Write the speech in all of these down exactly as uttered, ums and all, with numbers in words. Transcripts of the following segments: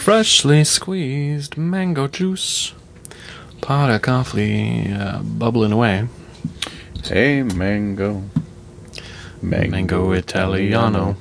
Freshly squeezed mango juice. Pot of coffee uh, bubbling away. Hey, mango. Mango, mango Italiano.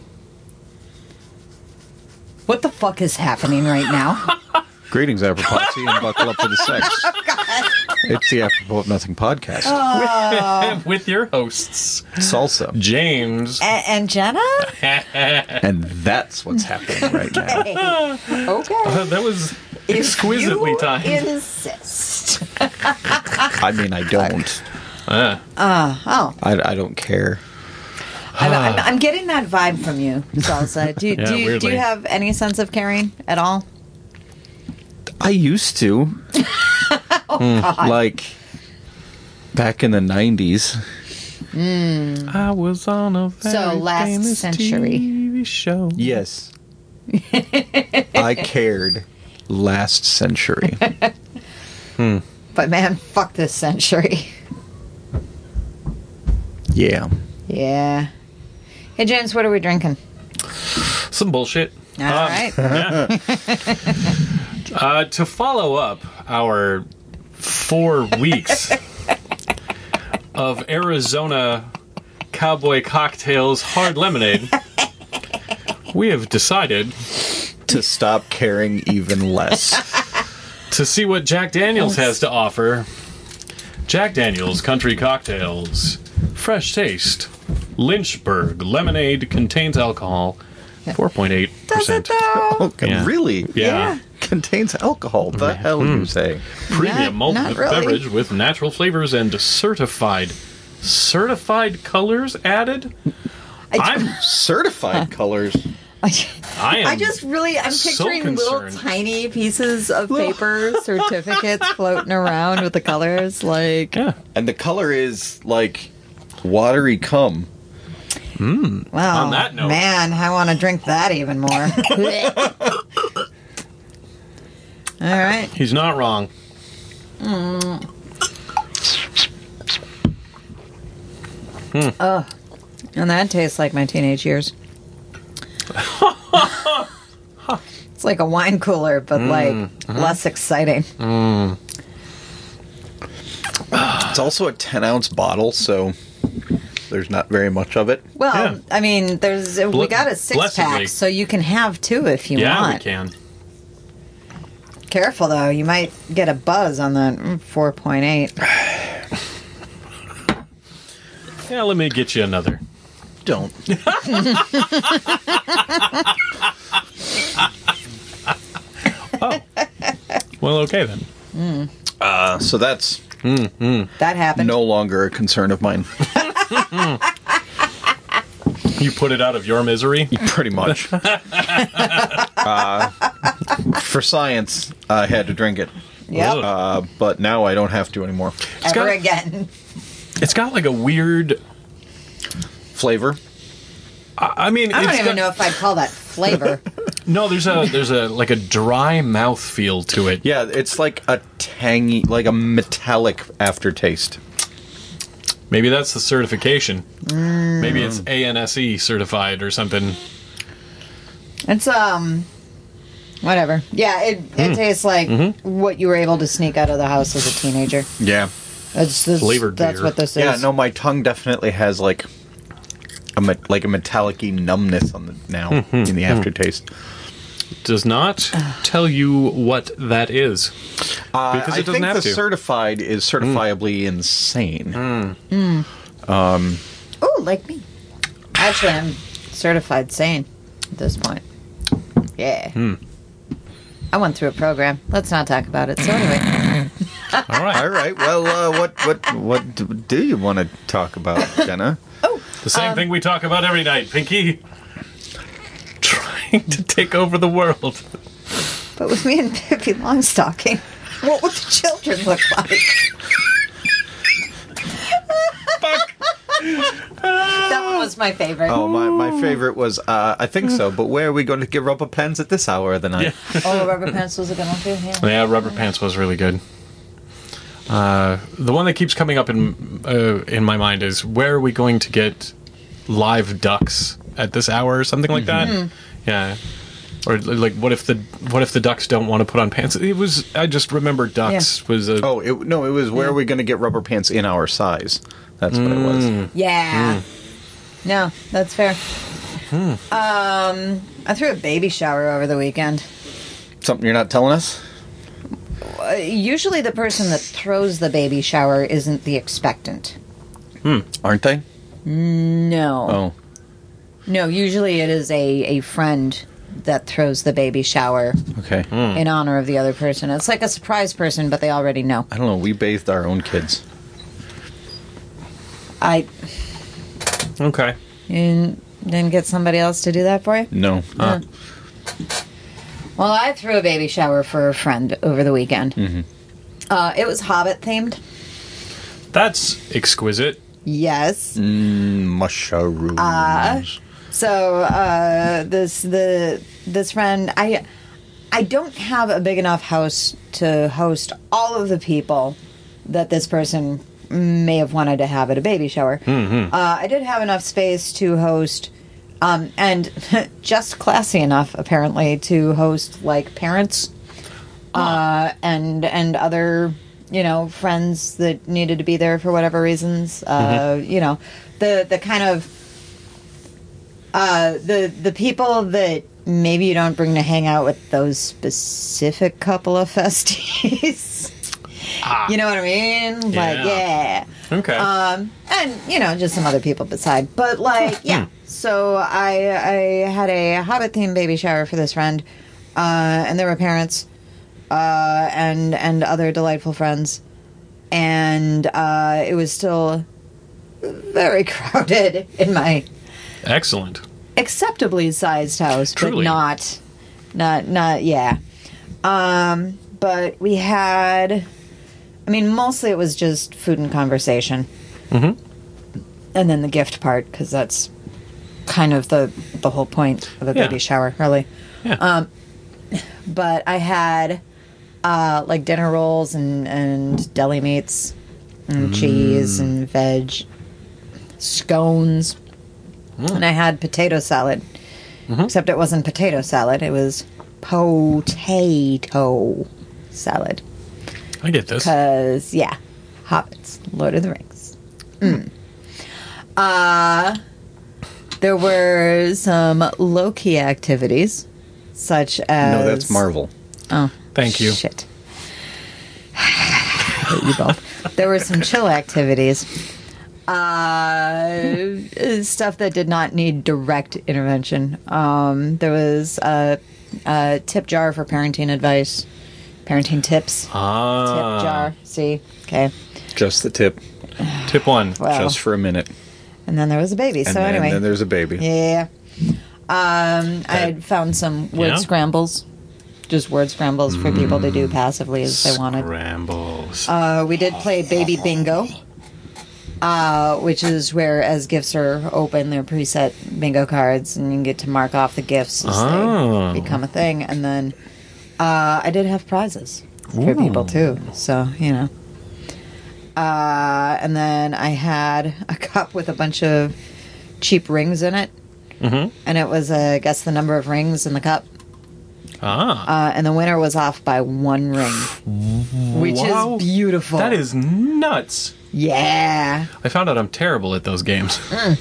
What the fuck is happening right now? Greetings, Apropopsy, and buckle up for the sex. Oh, it's the Apropos of Nothing podcast. Oh. With your hosts, Salsa. James. A- and Jenna? And that's what's happening right now. Okay. Okay. Uh, that was exquisitely if you timed. insist. I mean, I don't. Uh. Uh, oh. I, I don't care. I'm, I'm, I'm getting that vibe from you, Salsa. Do, Yeah, do, you, do weirdly. you have any sense of caring at all? I used to. Oh, like, back in the nineties. Mm. I was on a very So, last famous century. T V show. Yes. I cared last century. Hmm. But man, fuck this century. Yeah. Yeah. Hey, James, what are we drinking? Some bullshit. All Um, right. Yeah. uh, to follow up our four weeks of Arizona Cowboy Cocktails Hard Lemonade, we have decided To stop caring even less. to see what Jack Daniels has to offer. Jack Daniels Country Cocktails. Fresh taste. Lynchburg lemonade contains alcohol. four point eight Does it percent. though? Okay, Yeah. really? Yeah. Yeah. Contains alcohol. The hell you say? Premium malt Not- not really. beverage with natural flavors and certified certified colors added. I'm Certified colors. I am I just really, I'm so picturing little concerned. tiny pieces of paper, certificates floating around with the colors. Like, yeah. And the color is like watery cum. wow. On that note. Man, I want to drink that even more. All right. He's not wrong. Oh, and that tastes like my teenage years. It's like a wine cooler, but like less exciting. It's also a ten ounce bottle, so there's not very much of it. Well, Yeah. I mean, there's we Ble- got a six blessedly. pack, so you can have two if you Yeah, we want. can. Careful though, you might get a buzz on the four point eight. Yeah, let me get you another. Don't. Well, okay then. Uh, so that's That happened. no longer a concern of mine. You put it out of your misery. Pretty much. uh, for science, I had to drink it. Yep. Ugh. Uh, but now I don't have to anymore. Ever got- again. It's got like a weird. Flavor? I I mean, I don't it's even got- know if I'd call that flavor. No, there's a there's a like a dry mouth feel to it. Yeah, it's like a tangy, like a metallic aftertaste. Maybe that's the certification. Mm. Maybe it's A N S E certified or something. It's um whatever. Yeah, it it tastes like what you were able to sneak out of the house as a teenager. Yeah. That's this, Flavored that's beer. what this is. Yeah, no, my tongue definitely has like a me- like a metallic-y numbness on the now in the aftertaste. Does not tell you what that is. Uh, Because I it doesn't think have the to. certified is certifiably insane. Ooh, like me. Actually, I'm certified sane at this point. Yeah. Hmm. I went through a program. Let's not talk about it. So anyway, All right. All right. Well, uh, what what what do- do you want to talk about, Jenna? The same Um, thing we talk about every night, Pinky. Trying to take over the world. but with me and Pippi Longstocking, what would the children look like? That one was my favorite. Oh, my, my favorite was uh, I think so. But where are we going to get rubber pens at this hour of the night? Oh, rubber pencils are good one too. Yeah. Yeah, Rubber Pants was really good. Uh, the one that keeps coming up in uh, in my mind is where are we going to get live ducks at this hour or something like that? Yeah. Or like, what if the what if the ducks don't want to put on pants? It was I just remember ducks Yeah. was a Oh, it, no, it was where Yeah. are we going to get rubber pants in our size? That's what it was. Yeah. No, that's fair. Hmm. Um, I threw a baby shower over the weekend. Something you're not telling us? Uh, usually the person that throws the baby shower isn't the expectant. Aren't they? No. Oh. No, usually it is a, a friend that throws the baby shower Okay. in honor of the other person. It's like a surprise person, but they already know. I don't know. We bathed our own kids. I okay. you didn't get somebody else to do that for you? No. Uh, Well, I threw a baby shower for a friend over the weekend. Mm-hmm. Uh, it was Hobbit themed. That's exquisite. Yes. Mushrooms. So uh, this the this friend I I don't have a big enough house to host all of the people that this person may have wanted to have at a baby shower. Uh, I did have enough space to host, um, and just classy enough apparently to host like parents uh, and and other you know friends that needed to be there for whatever reasons. Uh, You know the the kind of uh, the the people that maybe you don't bring to hang out with those specific couple of festies. Ah. You know what I mean? Like, Yeah. yeah. Okay. Um, and you know, just some other people beside. But like, yeah. So I I had a Hobbit themed baby shower for this friend, uh, and there were parents, uh, and and other delightful friends, and uh, it was still very crowded in my Excellent. acceptably sized house, Truly. but not, not, not, yeah. Um, but we had, I mean, mostly it was just food and conversation. Mm-hmm. And then the gift part, because that's kind of the, the whole point of a Yeah. baby shower, really. Yeah. Um, but I had, uh, like dinner rolls and, and deli meats and cheese and veg, scones. And I had potato salad. Except it wasn't potato salad, it was potato salad. I get this. Because, yeah, Hobbits, Lord of the Rings. Mm. Uh, there were some low-key activities, such as... No, that's Marvel. Oh, Thank you. Shit. Hate you both. There were some chill activities. Uh, stuff that did not need direct intervention. Um, there was a, a tip jar for parenting advice, parenting tips. Ah. Tip jar. See? Okay. Just the tip. Tip one. Well, Just for a minute. and then there was a baby. And so then, anyway. then there's a baby. Yeah. Um, I had found some word Yeah? scrambles. Just word scrambles for people to do passively as they wanted. Scrambles. Uh, we did play Baby Bingo, uh, which is where, as gifts are open, they're preset bingo cards, and you get to mark off the gifts as Oh. they become a thing. And then uh, I did have prizes for people, too. So, you know. Uh, and then I had a cup with a bunch of cheap rings in it. Mm-hmm. And it was, uh, guess the number of rings in the cup. Ah. Uh, and the winner was off by one ring, which Wow. is beautiful. That is nuts. Yeah. I found out I'm terrible at those games.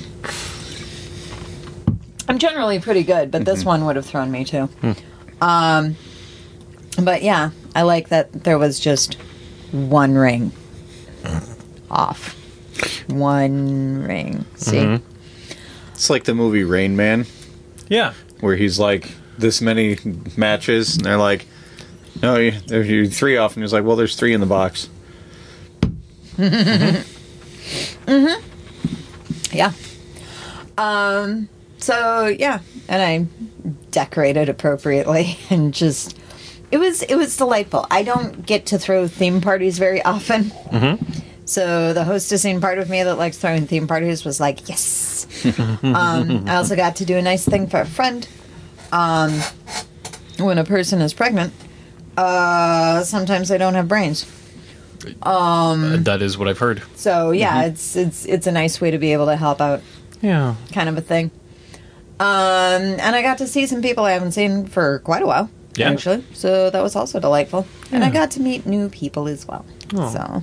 I'm generally pretty good, but this one would have thrown me too. Um, but yeah, I like that there was just one ring off. One ring. See? It's like the movie Rain Man, Yeah. where he's like, this many matches, and they're like, no, you, there's you three off, and he's like, well, there's three in the box. Yeah. Um, so yeah, and I decorated appropriately and just it was it was delightful. I don't get to throw theme parties very often. So the hostessing part of me that likes throwing theme parties was like, yes. um, I also got to do a nice thing for a friend. Um, when a person is pregnant, uh, sometimes they don't have brains. Uh, that is what I've heard. So yeah, it's it's it's a nice way to be able to help out, Yeah. kind of a thing. Um, and I got to see some people I haven't seen for quite a while, Yeah. actually. So that was also delightful. And I got to meet new people as well. Oh. So,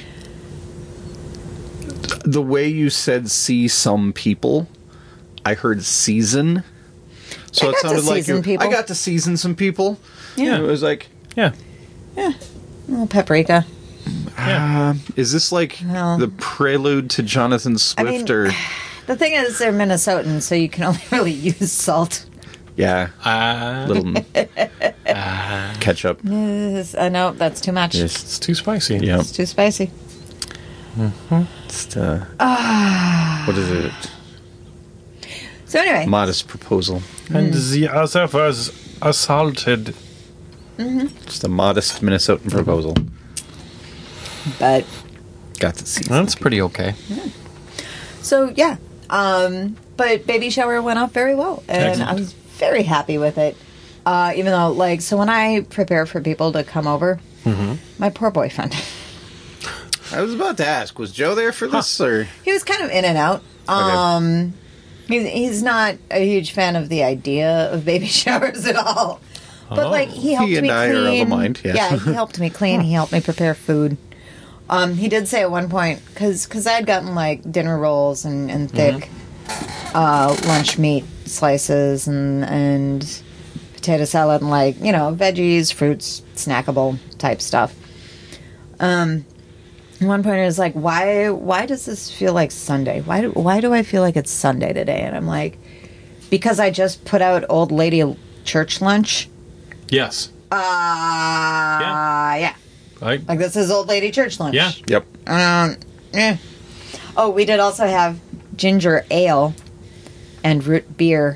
The way you said "see some people," I heard "season," so I it got to sounded like season you, people. I got to season some people. Yeah. And it was like, Yeah. yeah, a little paprika. uh, is this like Well- the prelude to Jonathan Swift? I mean, or The thing is, they're Minnesotan, so you can only really use salt. yeah, Uh, little ketchup. Yes, I know, that's too much. Yes. it's too spicy. Yeah, It's too spicy. it's uh, what is it? So anyway, Modest proposal. And the other was assaulted. Just a modest Minnesotan proposal. but Got to see. That's pretty okay. so yeah. Um, but baby shower went off very well, and Excellent. I was very happy with it. Uh, even though, like, so when I prepare for people to come over, Mm-hmm. my poor boyfriend, I was about to ask, was Joe there for this, or he was kind of in and out. Um, he's, he's not a huge fan of the idea of baby showers at all. But Oh. like he helped He and me I are of a clean. mind, yes. Yeah, he helped me clean. He helped me prepare food. Um, he did say at one point because because I had gotten like dinner rolls and, and thick uh, lunch meat slices and and potato salad and like you know veggies, fruits, snackable type stuff. Um, at one point it was like, why why does this feel like Sunday? Why do, why do I feel like it's Sunday today? And I'm like, because I just put out old lady church lunch. Yes. Uh, yeah. yeah. I, Like this is old lady church lunch. yeah. yep? Um, eh. Oh, we did also have ginger ale and root beer.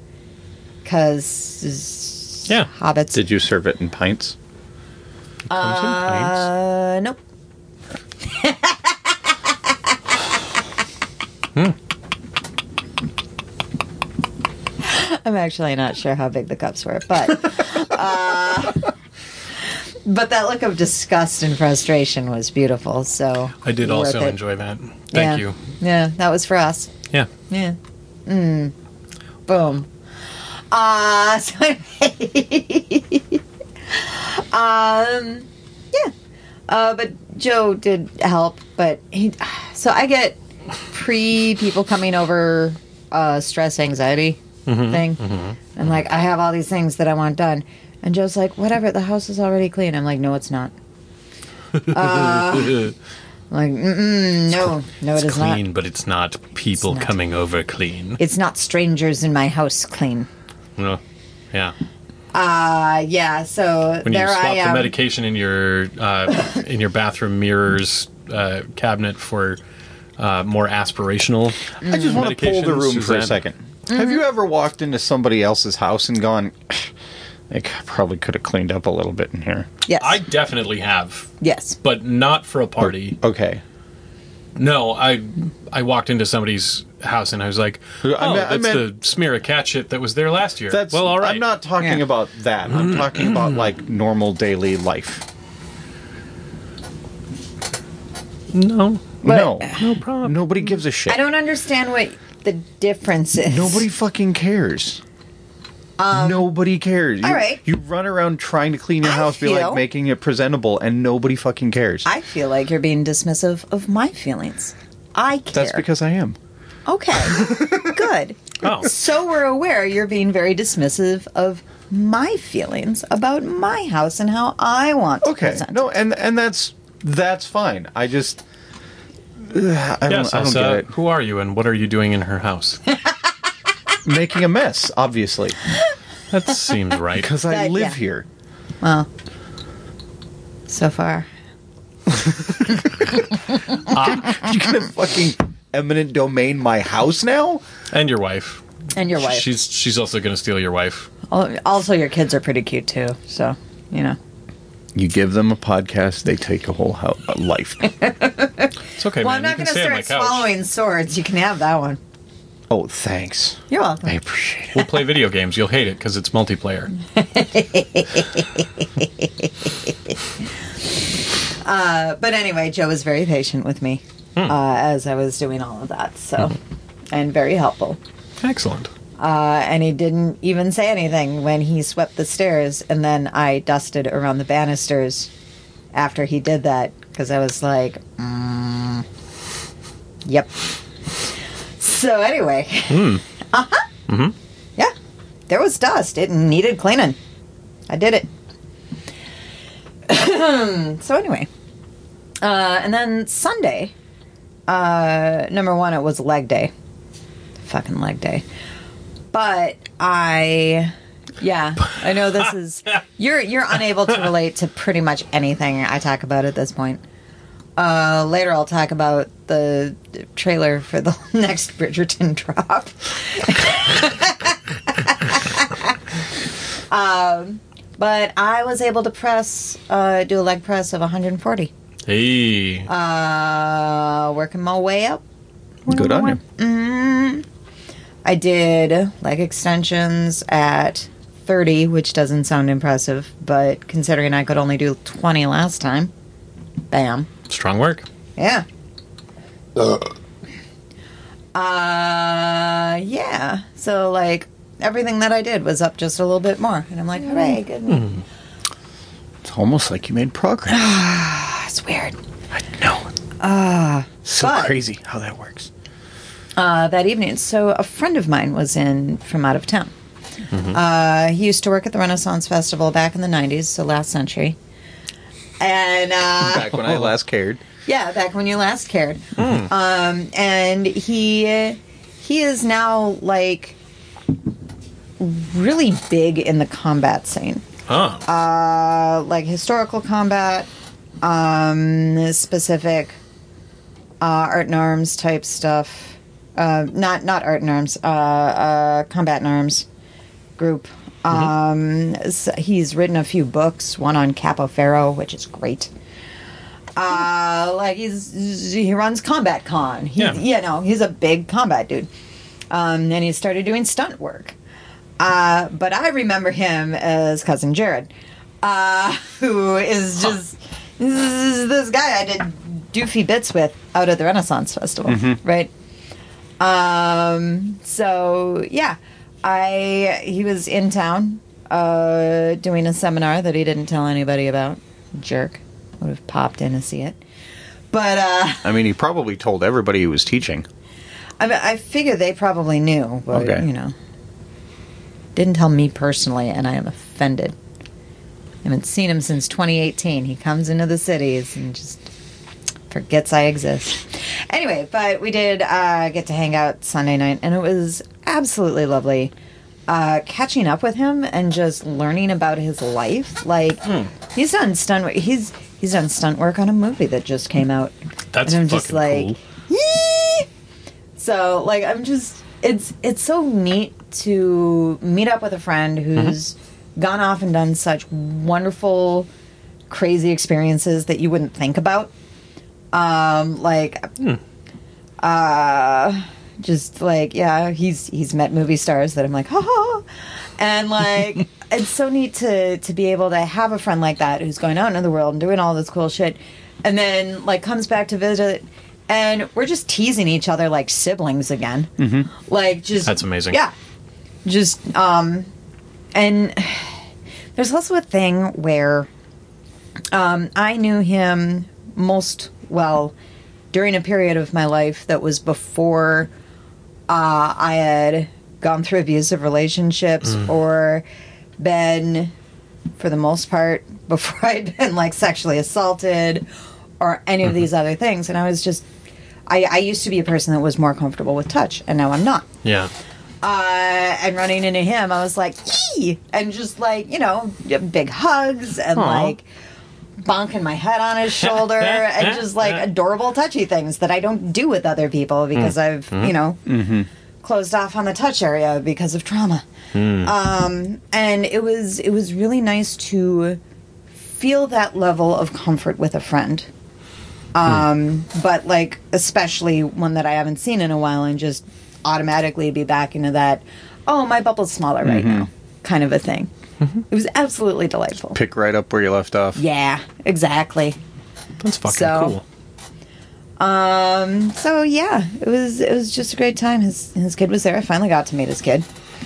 Cause Yeah. hobbits. Did you serve it in pints? Comes in pints. Uh, nope. I'm actually not sure how big the cups were, but uh, but that look of disgust and frustration was beautiful. So I did worth also it. enjoy that. Thank Yeah. you. Yeah, that was for us. Yeah. Yeah. Mm. Boom. Uh, so anyway. um, yeah. Uh, but Joe did help, but he, so I get pre people coming over, uh, stress anxiety thing. And like, I have all these things that I want done. And Joe's like, whatever, the house is already clean. I'm like, no, it's not. Uh, like, mm-mm, no, no, it It's is not. clean, but it's not people not. coming over clean. It's not strangers in my house clean. No. Yeah. Uh, yeah, so When there you I swap the am. medication in your uh, in your bathroom mirrors uh, cabinet for uh, more aspirational. I just want to pull the medications, room for a Suzanne. second. Have you ever walked into somebody else's house and gone, I probably could have cleaned up a little bit in here? Yes. I definitely have, yes. but not for a party. Okay. No, I I walked into somebody's house and I was like, I oh, meant- I that's meant- the smear of cat shit that was there last year. That's well, all right. I'm not talking Yeah. about that. I'm talking about like normal daily life. No, no. no problem. Nobody gives a shit. I don't understand what the difference is. Nobody fucking cares. Nobody cares. You, all right. You run around trying to clean your I house, be feel- like making it presentable, and nobody fucking cares. I feel like you're being dismissive of my feelings. I care. That's because I am. Okay. Good. Oh. So we're aware you're being very dismissive of my feelings about my house and how I want to Okay. present. No, and and that's that's fine. I just ugh, I don't, Yes, I don't Elsa, get it. who are you and what are you doing in her house? Making a mess, obviously, That seems right. because I That- live yeah. here. Well, so far. You gonna fucking eminent domain my house now? And your wife. And your wife. She's she's also going to steal your wife. Al- Also, your kids are pretty cute, too. So, you know. You give them a podcast, they take a whole ho- a life. It's okay, Well, man. I'm not you going can to stay on my start couch. swallowing swords. You can have that one. Oh, thanks. You're welcome. I appreciate it. We'll play video games. You'll hate it because it's multiplayer. Uh, but anyway, Joe was very patient with me uh, as I was doing all of that. So, and very helpful. Excellent. Uh, and he didn't even say anything when he swept the stairs, and then I dusted around the banisters after he did that, because I was like, mm, yep. So anyway, Mm. uh-huh. Mm-hmm. Yeah, there was dust. It needed cleaning. I did it. So anyway, uh, and then Sunday, uh, number one, it was leg day. Fucking leg day. But I, yeah, I know this is, you're you're unable to relate to pretty much anything I talk about at this point. Uh, later I'll talk about the trailer for the next Bridgerton drop. um, but I was able to press, uh, do a leg press of one hundred forty. Hey. Uh, working my way up. Good on you. Mm, I did leg extensions at thirty, which doesn't sound impressive, but considering I could only do twenty last time, bam. Strong work. Yeah. Uh, yeah. So, like, everything that I did was up just a little bit more. And I'm like, hooray, good. Mm. It's almost like you made progress. It's weird. I know. Uh, So but- crazy how that works. Uh, that evening. So a friend of mine was in from out of town. Mm-hmm. Uh, he used to work at the Renaissance Festival back in the nineties, so last century. And uh, Back when I last cared. yeah, back when you last cared. Mm. Um, and he he is now like really big in the combat scene. Oh. Uh, like historical combat, um, specific uh, art and arms type stuff. Uh, not not art and arms. Uh, uh, combat and arms group. Um, s- he's written a few books. One on Capo Ferro, which is great. Uh, like he's he runs Combat Con. He, Yeah. You know, he's a big combat dude. Um, and he started doing stunt work. Uh, but I remember him as Cousin Jared, uh, who is just this, is this guy I did doofy bits with out at the Renaissance Festival, right? Um, so yeah, I he was in town uh, doing a seminar that he didn't tell anybody about. Jerk, would have popped in to see it, but uh, I mean, he probably told everybody he was teaching. I mean, I figure they probably knew, but Okay. you know, didn't tell me personally, and I am offended. I haven't seen him since twenty eighteen. He comes into the cities and just forgets I exist. Anyway, but we did uh, get to hang out Sunday night, and it was absolutely lovely uh, catching up with him and just learning about his life. Like he's done stunt. wo- He's he's done stunt work on a movie that just came out. That's and I'm just fucking like, cool. "Yee!" So like I'm just it's it's so neat to meet up with a friend who's gone off and done such wonderful, crazy experiences that you wouldn't think about. Um, like, uh, just like yeah, he's he's met movie stars that I'm like, ha ha, and like it's so neat to to be able to have a friend like that who's going out into the world and doing all this cool shit, and then like comes back to visit. And we're just teasing each other like siblings again. Mm-hmm. Like, just... That's amazing. Yeah. Just, um... And there's also a thing where um, I knew him most well during a period of my life that was before uh, I had gone through abusive relationships or been, for the most part, before I'd been, like, sexually assaulted or any of these other things. And I was just... I, I used to be a person that was more comfortable with touch, and now I'm not. Yeah. Uh, and running into him, I was like, yee! And just like, you know, big hugs and Aw. like bonking my head on his shoulder and just like adorable touchy things that I don't do with other people because I've, you know, closed off on the touch area because of trauma. Um, and it was it was really nice to feel that level of comfort with a friend. Um, but like, especially one that I haven't seen in a while and just automatically be back into that, oh, my bubble's smaller right now, kind of a thing. It was absolutely delightful. Pick right up where you left off. Yeah, exactly. That's fucking So- cool. Um, so yeah, it was, it was just a great time. His, his kid was there. I finally got to meet his kid.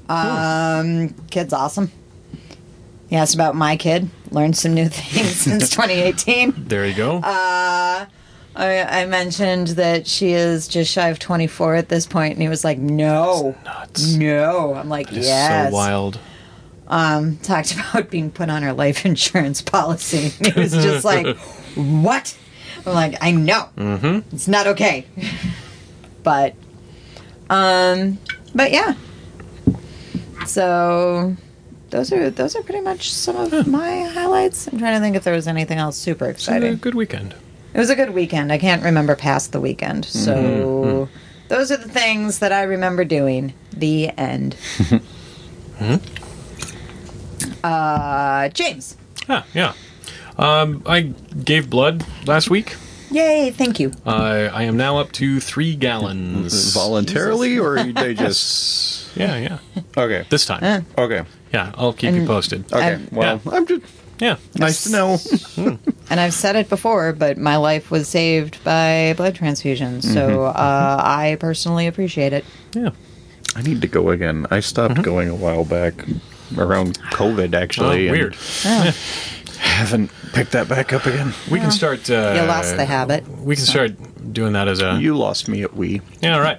Um, kid's awesome. He asked about my kid. Learned some new things since twenty eighteen. There you go. Uh, I, I mentioned that she is just shy of twenty-four at this point, and he was like, "No, Nuts. no." I'm like, It's "Yes." so wild. Um, talked about being put on her life insurance policy. He was just like, "What?" I'm like, "I know, mm-hmm. It's not okay." But, um, but yeah. So those are those are pretty much some of my highlights. I'm trying to think if there was anything else super It's a exciting. good weekend. It was a good weekend. I can't remember past the weekend. So Mm-hmm. those are the things that I remember doing. The end. Mm-hmm. uh, James. Ah, yeah. Um, I gave blood last week. Yay, thank you. Uh, I am now up to three gallons. Voluntarily, or they just... Yeah, yeah. Okay. This time. Uh. Okay. Yeah, I'll keep you And- posted. Okay. I'm- well, Yeah. I'm just... Yeah. Nice to know. And I've said it before, but my life was saved by blood transfusions. So uh, I personally appreciate it. Yeah. I need to go again. I stopped going a while back. Around COVID, Oh, actually. and weird. Oh, Haven't picked that back up again. We can start. Uh, you lost the habit. We can start doing that as a. You lost me at Wii. Yeah, all right.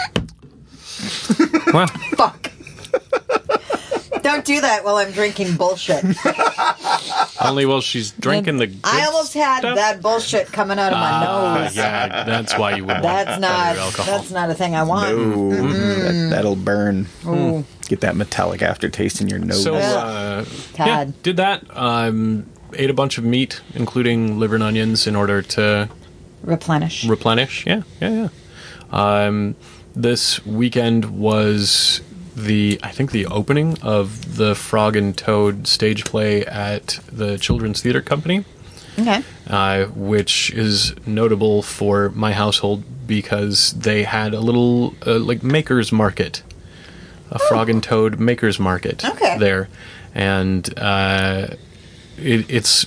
Well, Fuck. Don't do that while I'm drinking bullshit. only while she's drinking the. Good I almost had stuff. that bullshit coming out of my Ah, nose. yeah, that's why you would. That's not. alcohol. That's not a thing I want. Ooh, that, that'll burn. Ooh. Get that metallic aftertaste in your nose. So, uh, yeah, Tad. did that. Um, ate a bunch of meat, including liver and onions, in order to Replenish. replenish. Yeah, yeah, yeah. Um, this weekend was the, I think, the opening of the Frog and Toad stage play at the Children's Theatre Company, Okay. uh, which is notable for my household because they had a little, uh, like, maker's market. A Frog and Toad maker's market Okay. there. And uh, it, it's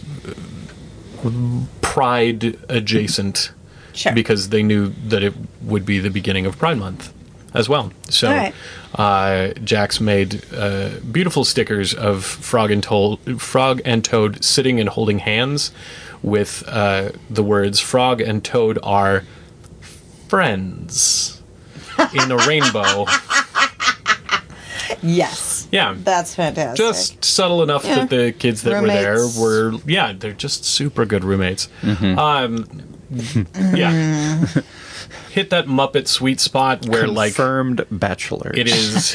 Pride adjacent Sure. because they knew that it would be the beginning of Pride Month as well. So All right. uh, Jax made uh, beautiful stickers of Frog and, Toad, Frog and Toad sitting and holding hands with uh, the words Frog and Toad are friends in a rainbow. Yes. Yeah. That's fantastic. Just subtle enough Yeah. that the kids that Roommates. were there were, yeah, they're just super good roommates. Um, yeah. Hit that Muppet sweet spot where, like, Confirmed bachelors. it is.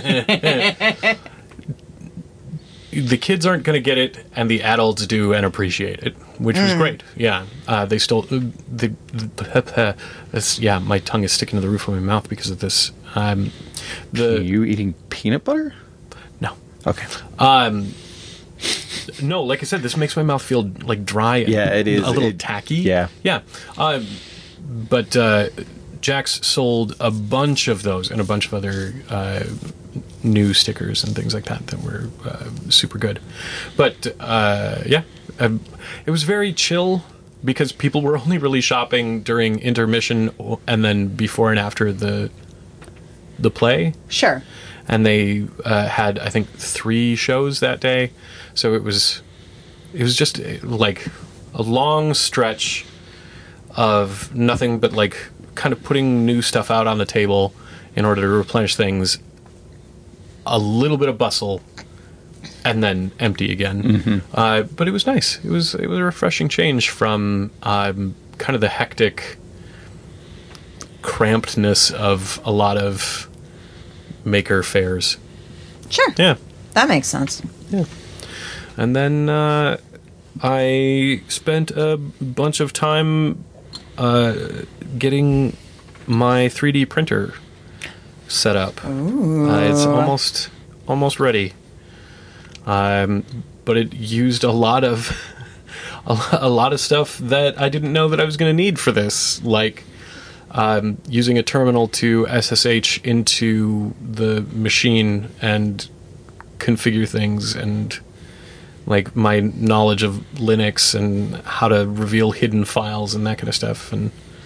The kids aren't going to get it, and the adults do and appreciate it, which was great. Yeah, uh, they still the, the this, yeah. My tongue is sticking to the roof of my mouth because of this. Um, the you eating peanut butter? no, Okay. um, no. Like I said, this makes my mouth feel like dry. And Yeah, it is. a little It- tacky. yeah. yeah. Um, but uh, Jax sold a bunch of those and a bunch of other uh, new stickers and things like that that were uh, super good. But uh, yeah, um, it was very chill because people were only really shopping during intermission and then before and after the the play. Sure. And they uh, had, I think, three shows that day, so it was it was just uh, like a long stretch of nothing but like kind of putting new stuff out on the table in order to replenish things, a little bit of bustle, and then empty again. Mm-hmm. Uh, but it was nice. It was it was a refreshing change from um, kind of the hectic crampedness of a lot of maker fairs. Sure. Yeah. That makes sense. Yeah. And then uh, I spent a bunch of time uh, getting my three D printer set up. Uh, it's almost almost ready. Um, but it used a lot of a, lo- a lot of stuff that I didn't know that I was going to need for this, like um, using a terminal to S S H into the machine and configure things, and like my knowledge of Linux and how to reveal hidden files and that kind of stuff. And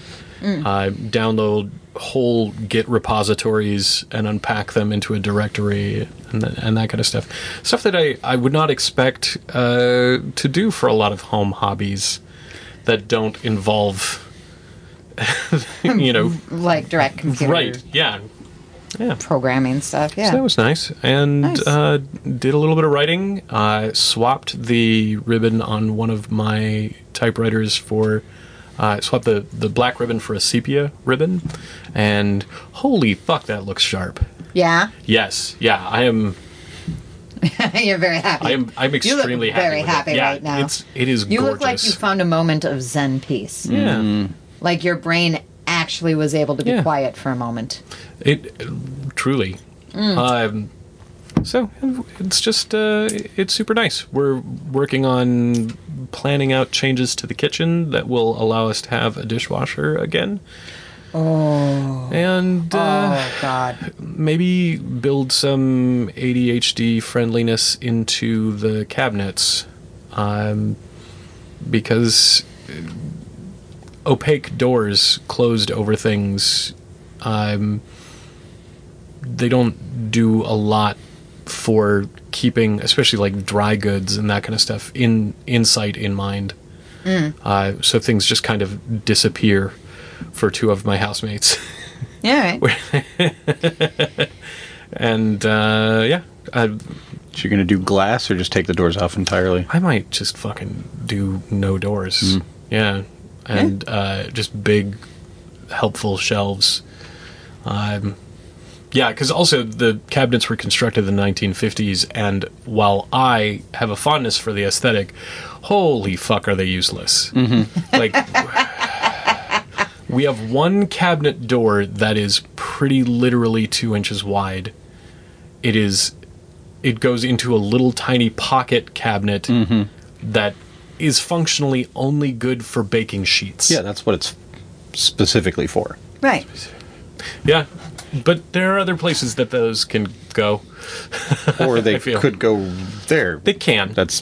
uh, download whole Git repositories and unpack them into a directory and, th- and that kind of stuff. Stuff that I, I would not expect uh, to do for a lot of home hobbies that don't involve, you know... Like direct computer Right, yeah. Yeah. programming stuff. Yeah. So that was nice. And Nice. Uh, did a little bit of writing. I uh, swapped the ribbon on one of my typewriters for... Uh, swapped the, the black ribbon for a sepia ribbon. And holy fuck, that looks sharp. Yeah. Yes. Yeah, I am... You're very happy. I am I'm extremely you look happy very with happy it. Yeah, right now. It's, it is You gorgeous. look like you found a moment of Zen peace. Yeah. Like your brain actually was able to be Yeah. quiet for a moment. It truly. Um, so it's just uh, it's super nice. We're working on planning out changes to the kitchen that will allow us to have a dishwasher again. Oh. And uh, Oh God. maybe build some A D H D friendliness into the cabinets, um, because opaque doors closed over things, um, they don't do a lot for keeping, especially like dry goods and that kind of stuff, in in sight, in mind. Uh, so things just kind of disappear for two of my housemates. Yeah. Right. And uh, yeah, I, So you're going to do glass or just take the doors off entirely? I might just fucking do no doors. Yeah. And uh, just big, helpful shelves. Um, yeah, because also the cabinets were constructed in the nineteen fifties, and while I have a fondness for the aesthetic, holy fuck are they useless. Like, we have one cabinet door that is pretty literally two inches wide. It is... It goes into a little tiny pocket cabinet that is functionally only good for baking sheets. Yeah, that's what it's specifically for. Right. Yeah. But there are other places that those can go. Or they I feel. could go there. They can. That's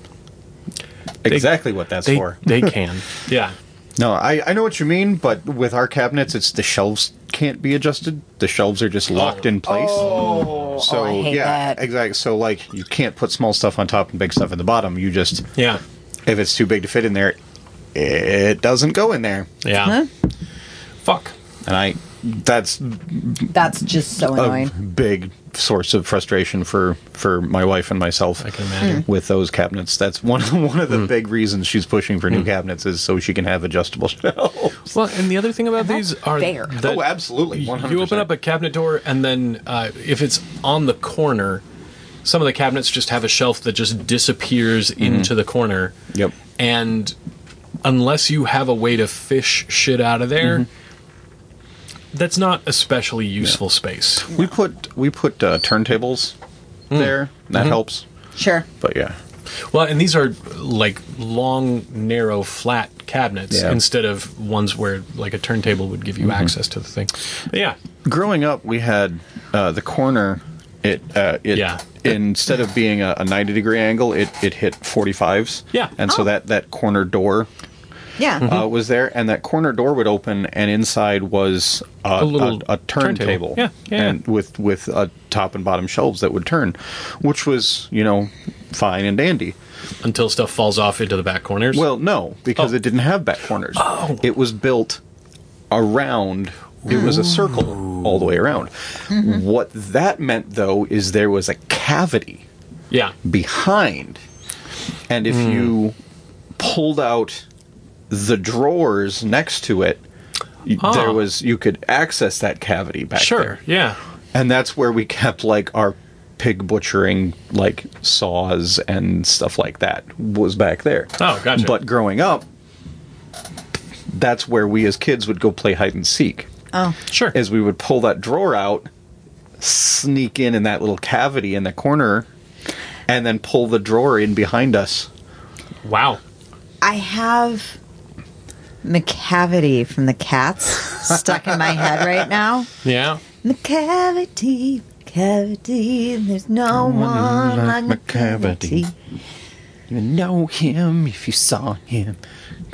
exactly what that's They, for. they can. Yeah. No, I, I know what you mean, but with our cabinets, it's the shelves can't be adjusted. The shelves are just locked in place. Oh, so oh, I hate yeah, that. exactly. So like you can't put small stuff on top and big stuff in the bottom. You just Yeah. if it's too big to fit in there, it doesn't go in there. Yeah. Huh? Fuck. And I that's That's just so a annoying. big source of frustration for, for my wife and myself. I can imagine. With those cabinets, that's one of the, one of the big reasons she's pushing for new cabinets is so she can have adjustable shelves. Well, and the other thing about these are fair. that Oh, absolutely, one hundred percent. you open up a cabinet door, and then uh, if it's on the corner, some of the cabinets just have a shelf that just disappears into the corner. Yep. And unless you have a way to fish shit out of there, that's not especially useful space. We put we put uh, turntables there. That helps. Sure. But yeah, Well, and these are like long, narrow, flat cabinets Yeah. instead of ones where like a turntable would give you access to the thing. But yeah. growing up, we had uh, the corner. It uh, it Yeah. instead of being a, a ninety degree angle, it, it hit forty-fives. Yeah. And so Oh. that that corner door Yeah. uh, was there, and that corner door would open, and inside was a, A little a, a turntable, turntable. Yeah, yeah, and yeah. with with uh, top and bottom shelves that would turn, which was you know fine and dandy. Until stuff falls off into the back corners. Well, no, because Oh. it didn't have back corners. It was built around. It was a circle all the way around. What that meant, though, is there was a cavity yeah. behind, and if you pulled out the drawers next to it, y- Ah. there was you could access that cavity back Sure. there, Yeah. and that's where we kept like our pig butchering like saws and stuff like that was back there. Oh, gotcha. But growing up, that's where we as kids would go play hide and seek. Oh. Sure. Is we would pull that drawer out, sneak in in that little cavity in the corner, and then pull the drawer in behind us. Wow. I have McCavity from the Cats stuck in my head right now. Yeah. McCavity, McCavity, there's no one like McCavity. You know him if you saw him.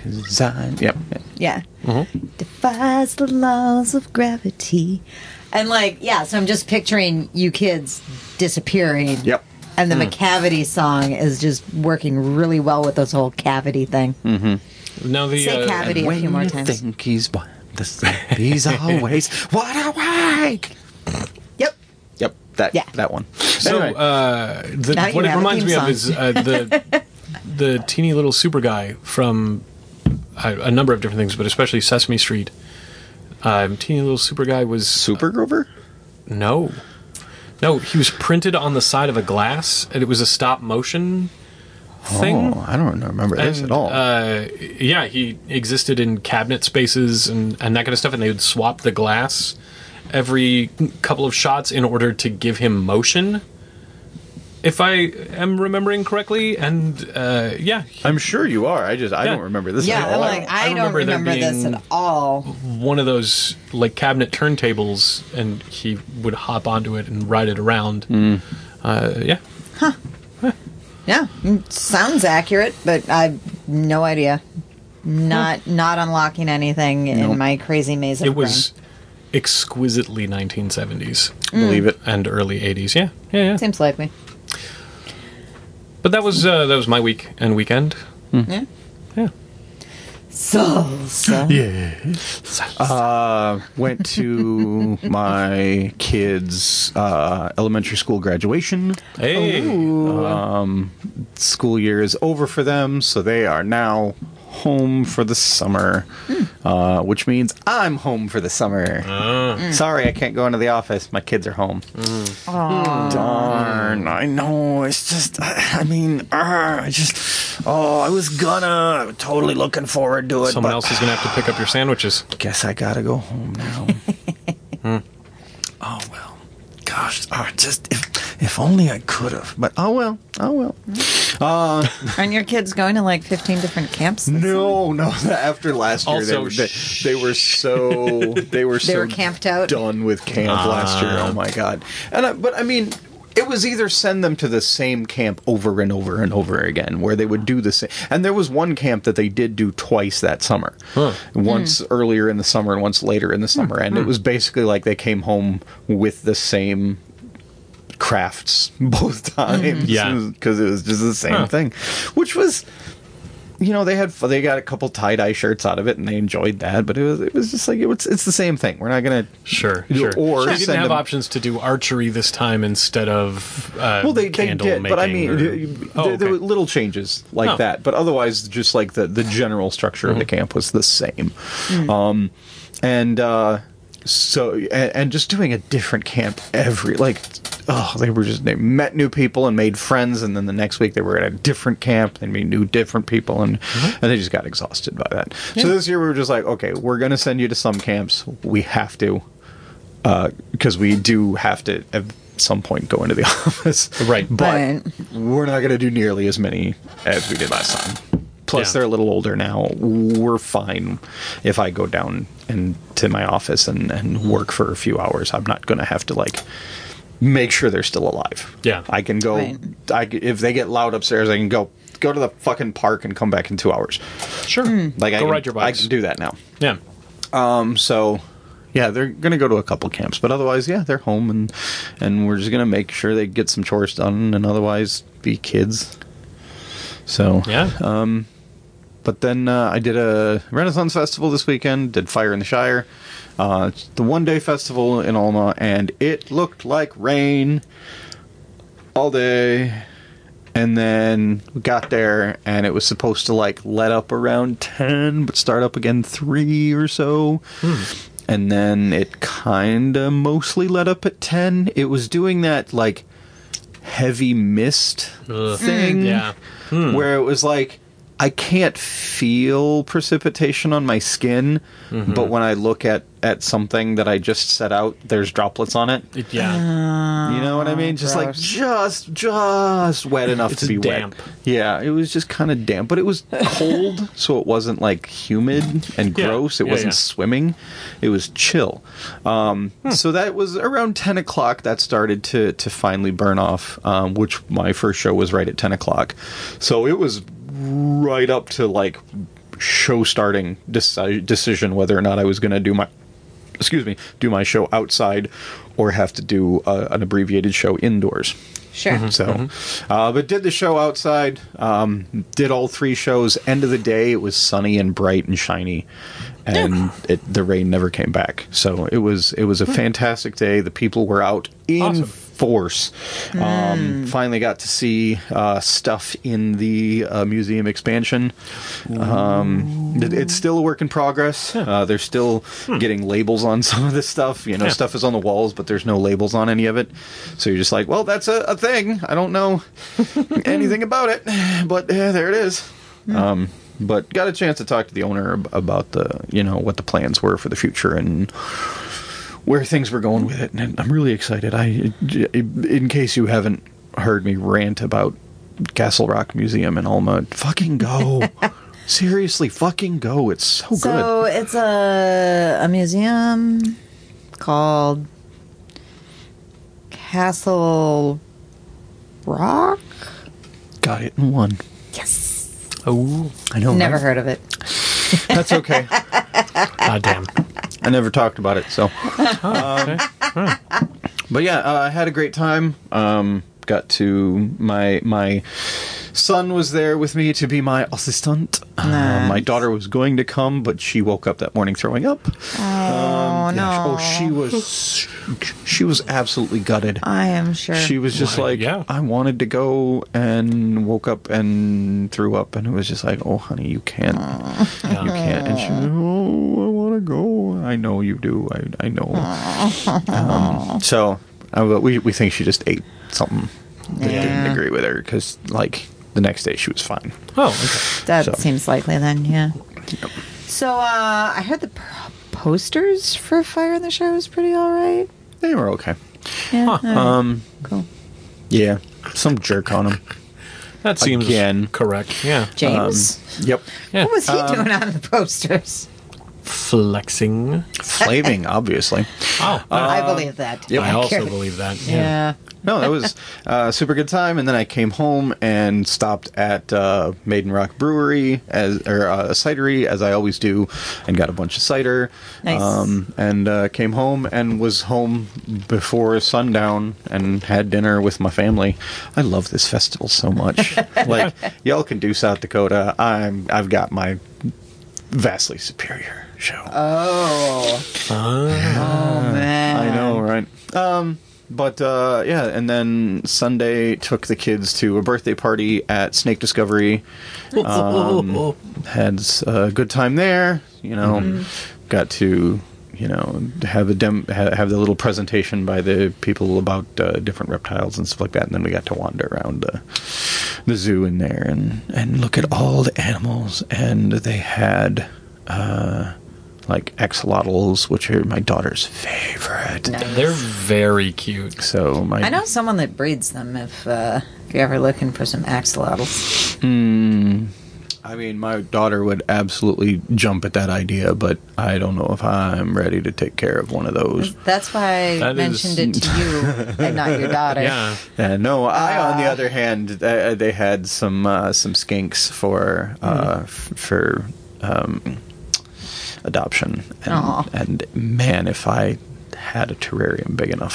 'cause I... Yep. Yeah. Mm-hmm. Defies the laws of gravity. And, like, yeah, so I'm just picturing you kids disappearing. Yep. And the McCavity song is just working really well with this whole cavity thing. Now the Say uh, cavity a When few more you times. think he's blind, he's always wide awake. Yep. Yep, that Yeah. that one. So Anyway. uh, the, Now you what it have a reminds theme me of song. is uh, the the teeny little super guy from a, a number of different things, but especially Sesame Street. Um, teeny little super guy was Super Grover? no, no. He was printed on the side of a glass, and it was a stop motion thing. Oh, I don't remember this And, at all. Uh, yeah, he existed in cabinet spaces and, and that kind of stuff, and they would swap the glass every couple of shots in order to give him motion, if I am remembering correctly. And uh, yeah, he- I'm sure you are. I just I Yeah. don't remember this Yeah, at I'm all. like, I, I don't remember there remember this being- at all. one of those like cabinet turntables, and he would hop onto it and ride it around. Uh, yeah, Yeah, mm, sounds accurate, but I've no idea. Not not unlocking anything Nope. in my crazy maze of it was exquisitely nineteen seventies Believe it. and early eighties. Yeah, yeah, yeah. brain. Seems likely. But that was uh, that was my week and weekend. Yeah. Yeah. Salsa. Yeah. Uh, went to my kids' uh, elementary school graduation. Hey. School year is over for them, so they are now home for the summer, uh, which means I'm home for the summer. Sorry, I can't go into the office. My kids are home. Darn, I know. It's just, I mean, uh, I just, oh, I was gonna, I'm totally looking forward to it. Someone but else is gonna have to pick up your sandwiches. guess I gotta go home now. Oh well, gosh, oh, just if if only I could have. But oh well, oh well. Uh, Aren't your kids going to like fifteen different camps? this summer? no, no. After last year, they, Also, were, they, shh. they were so they were so were camped out? done with camp last year. Oh my god! And I, but I mean. It was either send them to the same camp over and over and over again, where they would do the same. And there was one camp that they did do twice that summer. Huh. Once earlier in the summer and once later in the summer. And it was basically like they came home with the same crafts both times. Yeah. Because it was just the same Huh. thing. Which was... You know, they had they got a couple tie dye shirts out of it, and they enjoyed that. But it was it was just like it was, it's the same thing. We're not gonna Sure, You know, sure. or So you didn't send have them- options to do archery this time instead of uh, well, they, they candle did, making. but I mean, or- there, Oh, there okay. were little changes like Oh. that. But otherwise, just like the the general structure of the camp was the same. Um, and uh, so and, and just doing a different camp every like. Oh, they were just they met new people and made friends, and then the next week they were at a different camp and meet new different people, and and they just got exhausted by that. So this year we were just like, okay, we're gonna send you to some camps. We have to, because we do have to at some point go into the office, Right. But Right. we're not gonna do nearly as many as we did last time. Plus, Yeah. they're a little older now. We're fine if I go down into my office and, and work for a few hours. I'm not gonna have to like. Make sure they're still alive. Yeah. I can go. Right. I c if they get loud upstairs, I can go go to the fucking park and come back in two hours. Sure. Like I Go can, ride your I bikes. can do that now. Yeah. Um. So, yeah, they're gonna go to a couple camps, but otherwise, yeah, they're home and and we're just gonna make sure they get some chores done, and otherwise be kids. So Yeah. But then uh, I did a Renaissance Festival this weekend, did Fire in the Shire. Uh, it's the one-day festival in Alma, and it looked like rain all day. And then we got there, and it was supposed to, like, let up around ten, but start up again three or so. And then it kind of mostly let up at ten. It was doing that, like, heavy mist Ugh. thing. Yeah. Where it was like, I can't feel precipitation on my skin, but when I look at, at something that I just set out, there's droplets on it. It- yeah. You know what I mean? Just like, gross. just, just wet enough It's to be damp. wet. Yeah, it was just kind of damp, but it was cold, so it wasn't like humid and Yeah. gross. It Yeah, wasn't yeah. swimming. It was chill. Um, So that was around ten o'clock that started to, to finally burn off, um, which my first show was right at ten o'clock. So it was right up to like show starting deci- decision whether or not I was going to do my excuse me do my show outside or have to do uh, an abbreviated show indoors. Sure. So, uh, but did the show outside, um, did all three shows. End of the day, it was sunny and bright and shiny, and it, the rain never came back. So it was it was a fantastic day. The people were out in Awesome. force. Um, finally got to see uh, stuff in the uh, museum expansion. Um, it, it's still a work in progress. Uh, they're still getting labels on some of this stuff. You know, Yeah. stuff is on the walls, but there's no labels on any of it. So you're just like, well, that's a, a thing. I don't know anything about it, but uh, there it is. Um, but got a chance to talk to the owner ab- about the, you know, what the plans were for the future and where things were going with it, and I'm really excited. I, in case you haven't heard me rant about Castle Rock Museum in Alma, fucking go. Seriously, fucking go. It's so, good. So it's a a museum called Castle Rock. Got it in one. Yes. Oh, I know. Never right? heard of it. That's okay. god damn. I never talked about it, so. Okay. But yeah, uh, I had a great time. Um, got to my my son was there with me to be my assistant. Uh, Nice. my daughter was going to come, but she woke up that morning throwing up. Oh Um, no! yeah, oh, she was she was absolutely gutted. I am sure. She was just Why, like, yeah. I wanted to go, and woke up and threw up, and it was just like, oh, honey, you can't, you can't. And she was, oh, I want to go. I know you do. I I know. Um, so uh, we we think she just ate something that didn't Yeah. agree with her because like the next day she was fine. Oh, okay. That so. seems likely then, yeah. So uh, I heard the p- posters for Fire in the Show was pretty all right. They were okay. Yeah. Huh. all right. Um, Cool. yeah, some jerk on them. That seems Again. correct. Yeah. James. Yep, Yeah. What was he doing on the posters? Flexing. flaming obviously. Oh, I believe that. yep. I Yeah, also Carrie. believe that. Yeah. Yeah. No, that was a super good time. And then I came home and stopped at uh, Maiden Rock Brewery as or uh, cidery as I always do, and got a bunch of cider. Nice. Um, and uh, came home and was home before sundown and had dinner with my family. I love this festival so much. Like y'all can do South Dakota. I'm I've got my vastly superior show. Oh. Ah. Oh man. I know, right? Um, but uh, yeah, and then Sunday took the kids to a birthday party at Snake Discovery. Um, had a good time there. You know, got to you know have a dem- ha- have the little presentation by the people about uh, different reptiles and stuff like that. And then we got to wander around the the zoo in there and and look at all the animals. And they had. Uh, like axolotls, which are my daughter's favorite. They're very cute. So my I know someone that breeds them. If uh, if you're ever looking for some axolotls. Mm, I mean, my daughter would absolutely jump at that idea, but I don't know if I'm ready to take care of one of those. That's why I That mentioned is- it to you and not your daughter. Yeah. Uh, no, I, on the Ah. other hand, uh, they had some uh, some skinks for uh, Mm. f- for um, adoption, and, Aw. and man, if I had a terrarium big enough,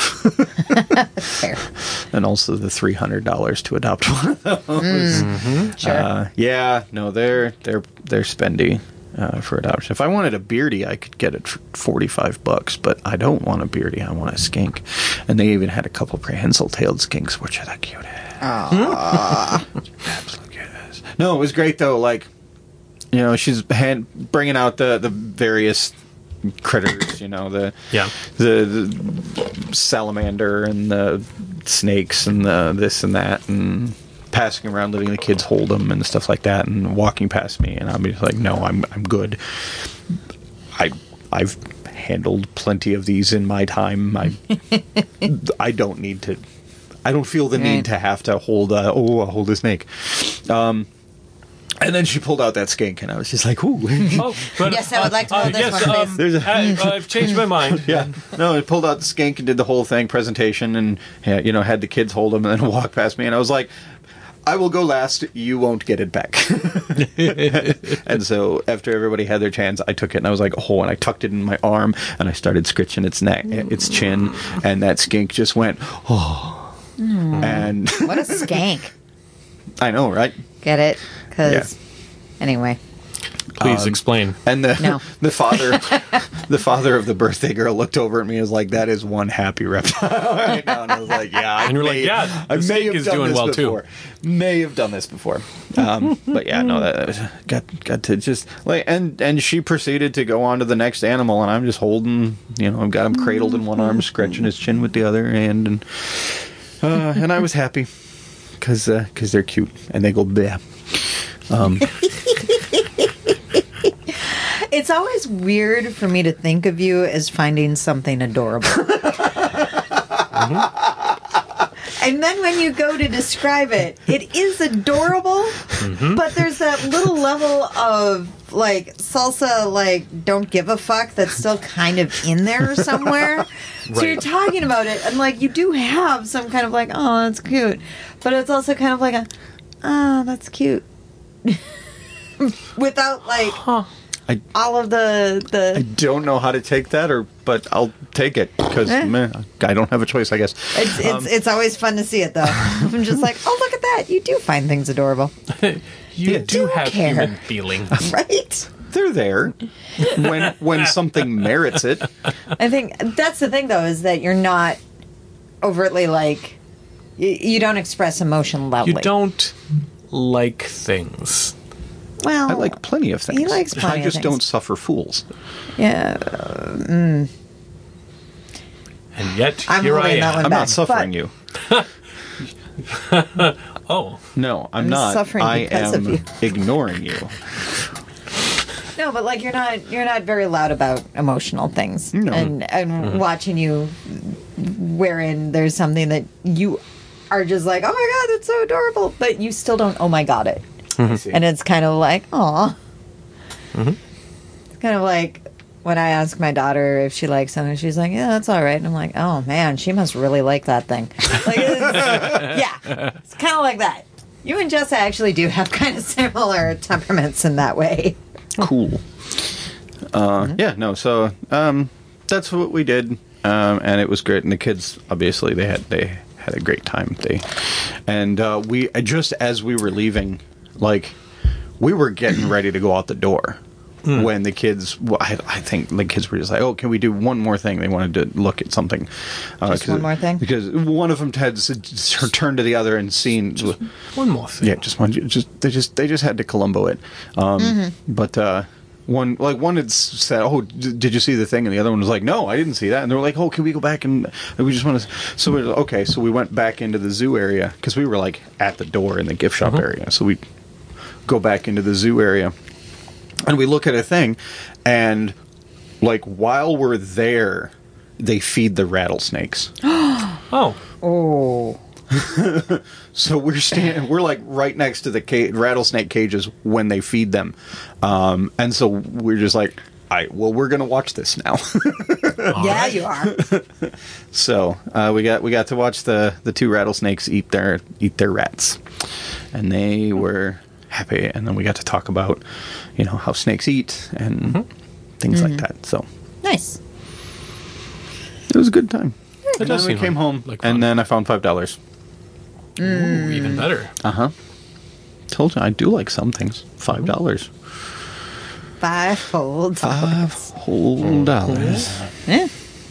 Fair. and also the three hundred dollars to adopt one of those. Sure. Uh, yeah, no, they're they're they're spendy uh, for adoption. If I wanted a beardy, I could get it for forty five bucks, but I don't want a beardy. I want a skink, and they even had a couple prehensile tailed skinks, which are the cutest. Absolutely cutest. No, it was great though. Like, you know, she's hand, bringing out the the various critters. You know, the Yeah. the, the salamander and the snakes and the this and that, and passing around, letting the kids hold them and stuff like that, and walking past me, and I'm just like, no, I'm I'm good. I I've handled plenty of these in my time. I I don't need to. I don't feel the Right. need to have to hold. A, oh, I'll hold a snake. Um, and then she pulled out that skink, and I was just like, ooh. Oh, but, Yes, I would like to hold this yes, one, please. um, There's a- I, I've changed my mind. Yeah, no, it pulled out the skink and did the whole thing, presentation, and yeah, you know, had the kids hold them and then walk past me, and I was like, I will go last. You won't get it back. And so after everybody had their chance, I took it and I was like, oh, and I tucked it in my arm and I started scratching its neck, its chin, and that skink just went, oh. Mm. And what a skank. I know, right? Get it? Because, yeah. Anyway. Please um, explain. And the no. the father, the father of the birthday girl looked over at me and was like, "That is one happy reptile right now." And I was like, "Yeah." I and you're may, like, "Yeah." I may have is done doing this well before. too. May have done this before. Um, but yeah, no, that got got to just like, and and she proceeded to go on to the next animal, and I'm just holding, you know, I've got him cradled in one arm, scratching his chin with the other hand, and uh, and I was happy because uh, because they're cute and they go bleh. Um, It's always weird for me to think of you as finding something adorable. Mm-hmm. And then when you go to describe it, it is adorable, mm-hmm. but there's that little level of, like, salsa, like, don't give a fuck that's still kind of in there somewhere. Right. So you're talking about it, and, like, you do have some kind of, like, oh, that's cute. But it's also kind of like a, oh, that's cute. Without, like... Huh. I, all of the, the... I don't know how to take that, or but I'll take it, because eh. I don't have a choice, I guess. It's, it's, um, it's always fun to see it, though. I'm just like, oh, look at that. You do find things adorable. you, you do, do have care. Human feelings. Right? They're there when when something merits it. I think that's the thing, though, is that you're not overtly, like... You, you don't express emotion loudly. You don't like things. Well, I like plenty of things. He likes plenty I just of things. don't suffer fools. Yeah. Uh, mm. And yet, I'm here I am. That one I'm back, not suffering but... you. Oh. No, I'm, I'm not. Suffering I because am of you. ignoring you. No, but like you're not you're not very loud about emotional things. No. And and Mm-hmm. watching you wherein there's something that you are just like, oh my god, that's so adorable, but you still don't oh my god it. Mm-hmm. And it's kind of like, aw. Mm-hmm. It's kind of like when I ask my daughter if she likes something, she's like, yeah, that's all right. And I'm like, oh, man, she must really like that thing. Like, it's, yeah, it's kind of like that. You and Jessa actually do have kind of similar temperaments in that way. Cool. Uh, mm-hmm. Yeah, no, so um, that's what we did, um, and it was great. And the kids, obviously, they had they had a great time. They And uh, we, just as we were leaving... Like, we were getting ready to go out the door mm. when the kids, well, I, I think the kids were just like, oh, can we do one more thing? They wanted to look at something. Uh, just one more thing? Because one of them had turned to the other and seen... Just one more thing. Yeah, just one. Just, they, just, they just had to Columbo it. Um, mm-hmm. But uh, one like one had said, oh, d- did you see the thing? And the other one was like, no, I didn't see that. And they were like, oh, can we go back and... and we just want to... So, we were, okay, so we went back into the zoo area, because we were, like, at the door in the gift shop mm-hmm. area. So we... go back into the zoo area, and we look at a thing, and like while we're there, they feed the rattlesnakes. oh, oh! So we're standing, we're like right next to the ca- rattlesnake cages when they feed them, um, and so we're just like, all right, well, we're gonna watch this now. Yeah, right. You are. So uh, we got we got to watch the the two rattlesnakes eat their eat their rats, and they were happy, and then we got to talk about, you know, how snakes eat and mm-hmm. things mm-hmm. like that. So nice. It was a good time. It and does then we came like, home, like and then I found five dollars. Mm. Ooh, even better. Uh huh. Told you I do like some things. Five dollars. Five whole dollars. Five whole dollars. Yeah.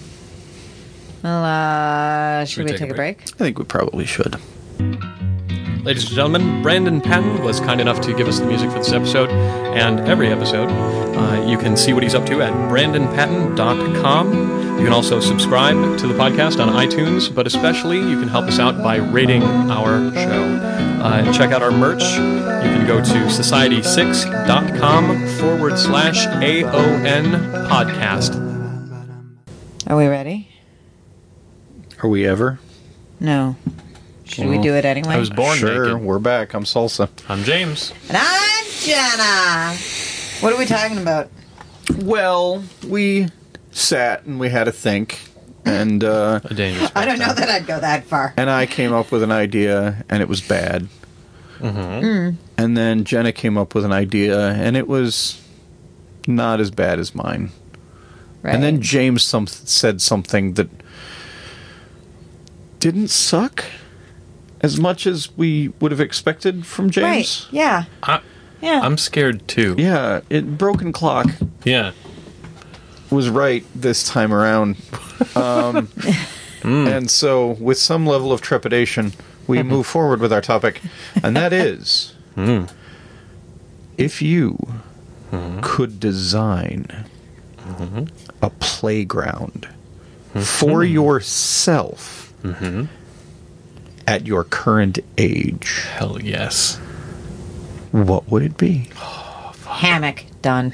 Well, uh, should, should we, we take, take a break? break? I think we probably should. Ladies and gentlemen, Brandon Patton was kind enough to give us the music for this episode and every episode. Uh, you can see what he's up to at brandon patton dot com. You can also subscribe to the podcast on iTunes, but especially you can help us out by rating our show. Uh, and check out our merch. You can go to society six dot com forward slash A O N podcast. Are we ready? Are we ever? No. Should well, we do it anyway? I was born Sure, naked. We're back. I'm Salsa. I'm James. And I'm Jenna. What are we talking about? Well, we sat and we had to think, and uh, a dangerous I don't know that I'd go that far. And I came up with an idea, and it was bad. Mm. And then Jenna came up with an idea, and it was not as bad as mine. Right. And then James some, said something that didn't suck as much as we would have expected from James. Right. Yeah. I, Yeah. I'm scared too. Yeah, it Broken Clock Yeah. was right this time around. Um, And so, with some level of trepidation, we move forward with our topic, and that is, if you could design a playground for yourself at your current age, Hell yes. what would it be? Hammock. Done.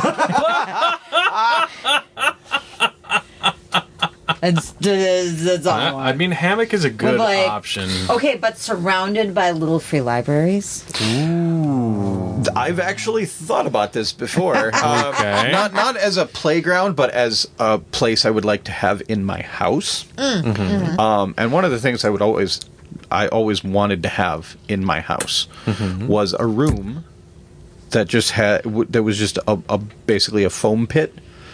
That's, that's all I want. I, I mean, hammock is a good With, like- option. Okay, but surrounded by little free libraries. I've actually thought about this before. Uh, Okay. Not not as a playground, but as a place I would like to have in my house. Um, and one of the things I would always, I always wanted to have in my house was a room that just had w- that was just a, a basically a foam pit,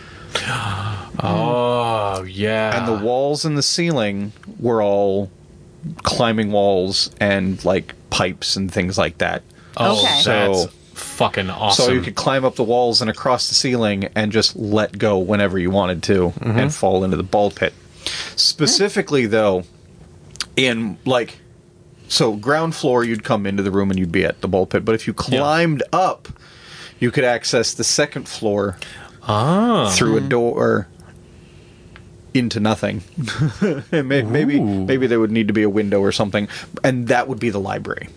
Oh, yeah. and the walls and the ceiling were all climbing walls and like pipes and things like that. Oh, Okay. that's So- fucking awesome. So you could climb up the walls and across the ceiling and just let go whenever you wanted to and fall into the ball pit. Specifically, though, in like, so ground floor, you'd come into the room and you'd be at the ball pit. But if you climbed up, you could access the second floor ah. through a door into nothing. And may- maybe Ooh. maybe there would need to be a window or something, and that would be the library.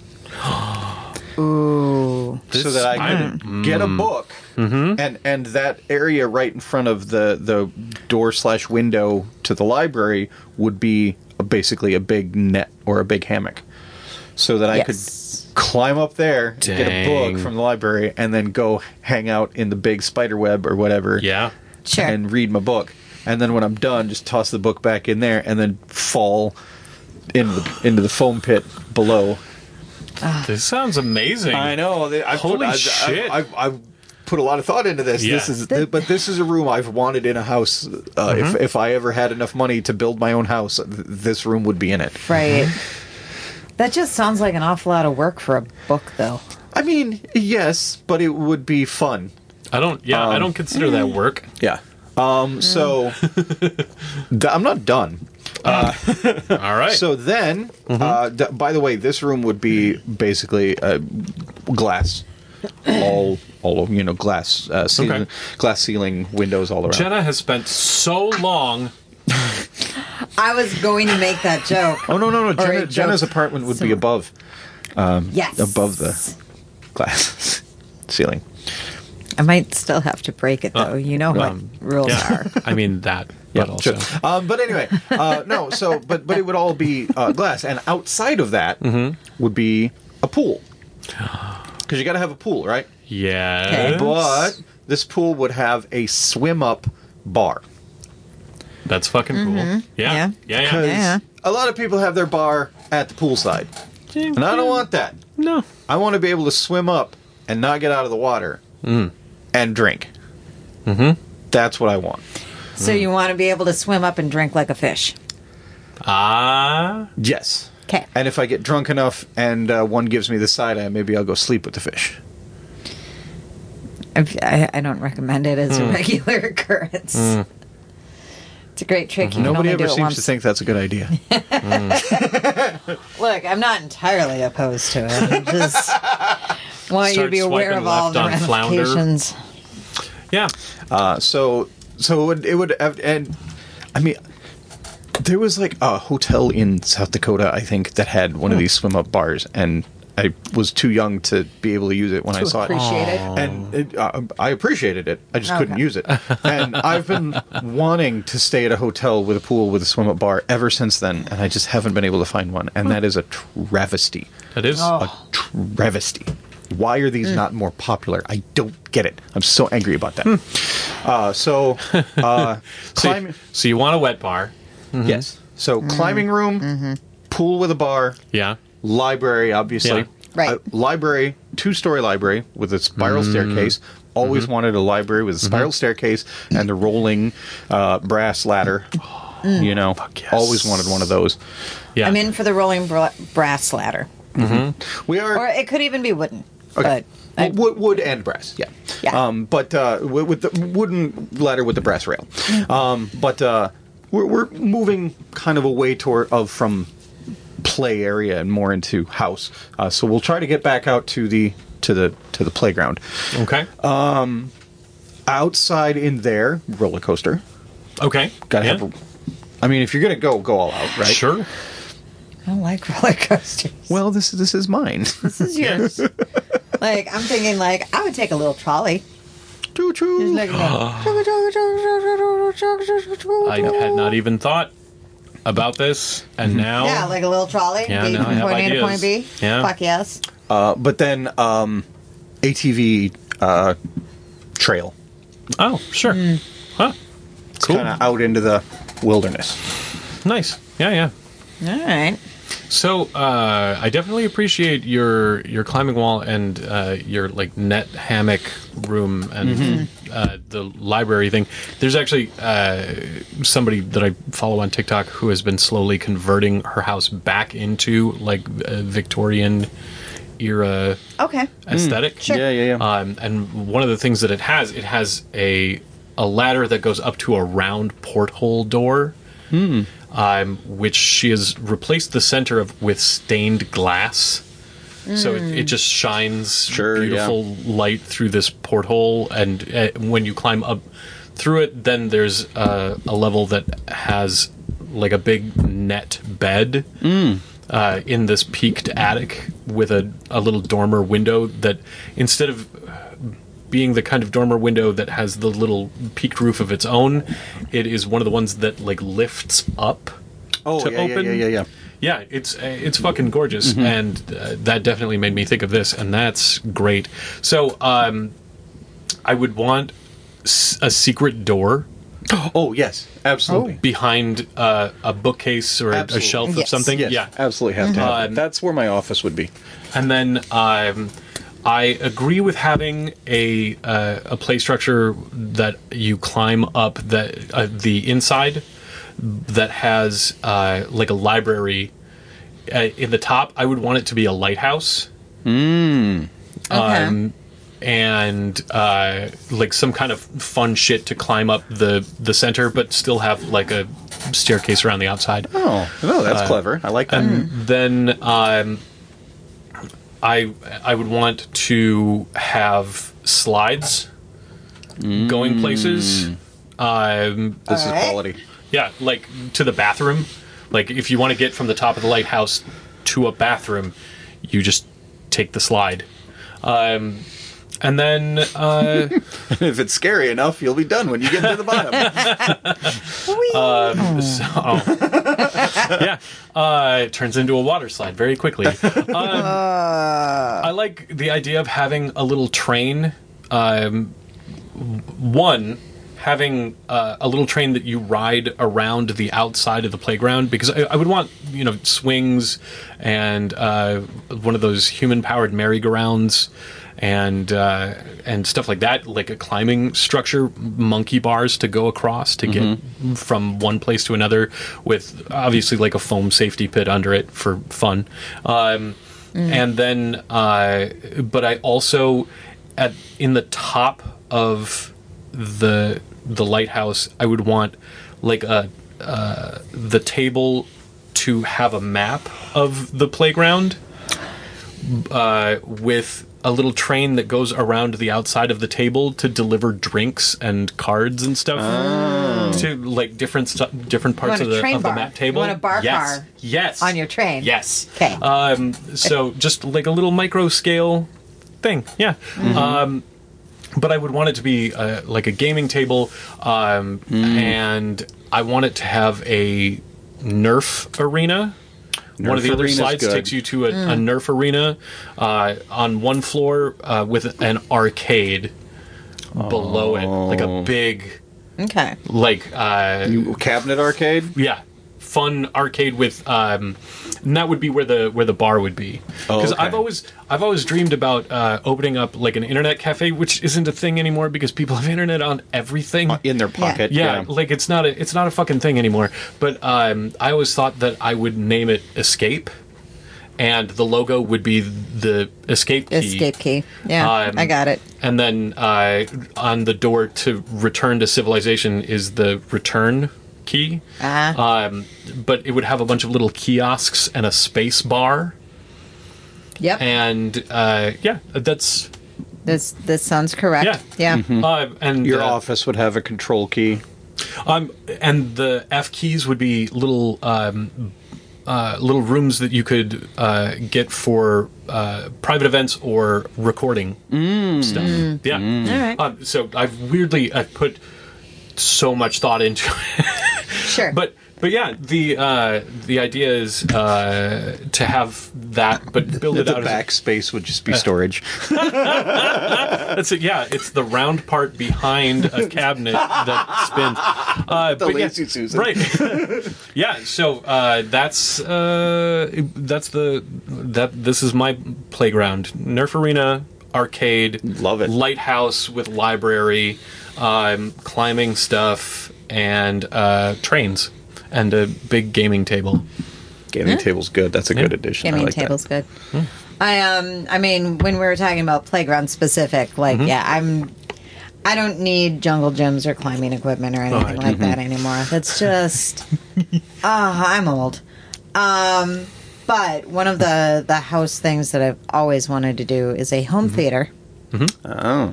Ooh. so This- that I I'm- could get a book, and and that area right in front of the the door slash window to the library would be a, basically a big net or a big hammock, so that I Yes. could climb up there, get a book Dang. from the library, and then go hang out in the big spider web or whatever, Yeah. Sure. and read my book. And then when I'm done, just toss the book back in there, and then fall into the, into the foam pit below. This sounds amazing. I know. They, I've Holy put, I, shit. I, I've, I've put a lot of thought into this. Yeah. This is, but this is a room I've wanted in a house. Uh, If if I ever had enough money to build my own house, th- this room would be in it. Right. That just sounds like an awful lot of work for a book, though. I mean, yes, but it would be fun. I don't. Yeah, I don't consider that work. Yeah. Um. So th- I'm not done. All right. So then, uh, th- by the way, this room would be basically uh, glass, all, all of you know, glass, uh, ceiling, Okay. glass ceiling, windows all around. Jenna has spent so long. I was going to make that joke. Oh no no no! Jenna, a joke. Jenna's apartment would be So- above Yes. above the glass ceiling. I might still have to break it, though. You know what um, rules Yeah. are. I mean that, but also. sure. Um, but anyway, uh, no. So, but but it would all be uh, glass, and outside of that would be a pool. Because you got to have a pool, right? Yes. Okay. But this pool would have a swim up bar. That's fucking cool. Yeah. Yeah. Yeah. Yeah. Because Yeah. a lot of people have their bar at the poolside, and I don't want that. No. I want to be able to swim up and not get out of the water and drink. Mm-hmm. That's what I want. So you want to be able to swim up and drink like a fish. Ah. Yes. Okay. And if I get drunk enough and uh, one gives me the side eye, maybe I'll go sleep with the fish. I, I don't recommend it as a regular occurrence. It's a great trick. You Nobody can only ever do it seems once. to think that's a good idea. Look, I'm not entirely opposed to it. I just want you to Start be aware swiping of all the left on Flounder. ramifications. Yeah. Uh, so, so it would, it would have, and I mean, there was like a hotel in South Dakota, I think, that had one of these swim up bars, and I was too young to be able to use it when I saw Appreciate it. it. And it, uh, I appreciated it. I just couldn't Okay. use it. And I've been wanting to stay at a hotel with a pool with a swim up bar ever since then, and I just haven't been able to find one. And that is a travesty. That is. Oh. A travesty. Why are these not more popular? I don't get it. I'm so angry about that. Uh, so, uh, So, climbing. so you want a wet bar? Yes. So, climbing room, pool with a bar, Yeah. library, obviously. Yeah. Right. A library, two-story library with a spiral Mm. staircase. Always Mm-hmm. wanted a library with a spiral staircase and the rolling uh, brass ladder. You know, yes. always wanted one of those. Yeah. I'm in for the rolling bra- brass ladder. We are Or it could even be wooden. okay. But I, Wood, wood and brass, yeah. Yeah. Um, but uh, with, with the wooden ladder with the brass rail. Um, but uh, we're, we're moving kind of away toward of from play area and more into house. Uh, so we'll try to get back out to the to the to the playground. okay. Outside in there, roller coaster. okay. Gotta yeah. have. A, I mean, if you're gonna go, go all out, right? Sure. I don't like roller coasters. Well, this this is mine. This is yours. Like, I'm thinking, like, I would take a little trolley. Choo Just choo. like, I had not even thought about this, and now yeah, like a little trolley. Yeah, get you now I from have point A to ideas. point B. Yeah. Fuck yes. Uh, but then um, A T V uh, trail. oh, sure. Huh. Cool. Kind of out into the wilderness. Nice. Yeah, yeah. All right. So uh, I definitely appreciate your your climbing wall and uh, your like net hammock room and uh, the library thing. There's actually uh, somebody that I follow on TikTok who has been slowly converting her house back into like a Victorian era Okay. aesthetic. Sure. Yeah, yeah, yeah. Um, and one of the things that it has, it has a a ladder that goes up to a round porthole door, um, which she has replaced the center of with stained glass. So it, it just shines Sure, beautiful light through this porthole, and uh, when you climb up through it, then there's uh, a level that has like a big net bed uh, in this peaked attic with a, a little dormer window that, instead of being the kind of dormer window that has the little peaked roof of its own, it is one of the ones that like lifts up Oh, to yeah, open. yeah, yeah, yeah, yeah. Yeah, it's uh, it's fucking gorgeous, and uh, that definitely made me think of this, and that's great. So, um, I would want s- a secret door Oh, yes, absolutely. behind uh, a bookcase or a, a Absolutely. shelf of Yes. something. Yes, Yeah, absolutely have to have Um, it. That's where my office would be. and then um, I agree with having a uh, a play structure that you climb up that uh, the inside that has uh, like a library uh, in the top. I would want it to be a lighthouse. Okay. Um, and uh, like some kind of fun shit to climb up the the center, but still have like a staircase around the outside. Oh, no, that's Uh, clever. I like that. And then um, I I would want to have slides going places. Um, this is Alright. quality. yeah, like to the bathroom. Like if you want to get from the top of the lighthouse to a bathroom, you just take the slide. Um, and then uh, If it's scary enough, you'll be done when you get to the bottom. um, so, yeah, uh, it turns into a water slide very quickly. Um, I like the idea of having a little train. Um, one, having uh, a little train that you ride around the outside of the playground, because I, I would want, you know, swings and uh, one of those human-powered merry-go-rounds and uh, and stuff like that, like a climbing structure, monkey bars to go across to get from one place to another, with obviously like a foam safety pit under it for fun. Um, And then, uh, but I also, at in the top of the the lighthouse, I would want like a uh, the table to have a map of the playground uh, with a little train that goes around the outside of the table to deliver drinks and cards and stuff to like different stu- different parts want of a the train of the bar. map You table. want a bar yes. car Yes. on your train. Yes. 'Kay. Um, so just like a little micro scale thing. Yeah. Um, but I would want it to be uh, like a gaming table, um, and I want it to have a Nerf arena. One of the Nerf other arena's slides good. takes you to a, a Nerf arena uh, on one floor uh, with an arcade below it, like a big, Okay. like uh, You- Cabinet arcade? yeah, fun arcade with, um, and that would be where the where the bar would be. Oh, Because okay. I've always I've always dreamed about uh, opening up like an internet cafe, which isn't a thing anymore because people have internet on everything. In their pocket. Yeah, Yeah. like it's not a it's not a fucking thing anymore. But um, I always thought that I would name it Escape, and the logo would be the escape key. Escape key. Yeah, Um, I got it. And then uh, on the door to return to civilization is the return key. Ah. Um, but it would have a bunch of little kiosks and a space bar. Yep. And uh, yeah, that's This this sounds correct. Yeah. Yeah. uh, and Your uh, office would have a control key. Um, and the F keys would be little um, uh, little rooms that you could uh, get for uh, private events or recording stuff. Yeah. All right. Um, so I've weirdly I've put so much thought into it. Sure. But but yeah, the uh, the idea is uh, to have that, but build it The out. back space would just be storage. That's it. Yeah, it's the round part behind a cabinet that spins. Uh, The but yeah, Lazy Susan. right? Yeah. So uh, that's uh, that's the that this is my playground. Nerf Arena arcade. Love it. Lighthouse with library, um, climbing stuff, and uh, trains, and a big gaming table. Gaming table's good. That's a good Yeah. addition. I Gaming like that. table's good. I um I mean when we were talking about playground specific, like Mm-hmm. yeah, I'm I don't need jungle gyms or climbing equipment or anything I like that anymore. That's just ah, I'm old. Um but one of the the house things that I've always wanted to do is a home theater Oh.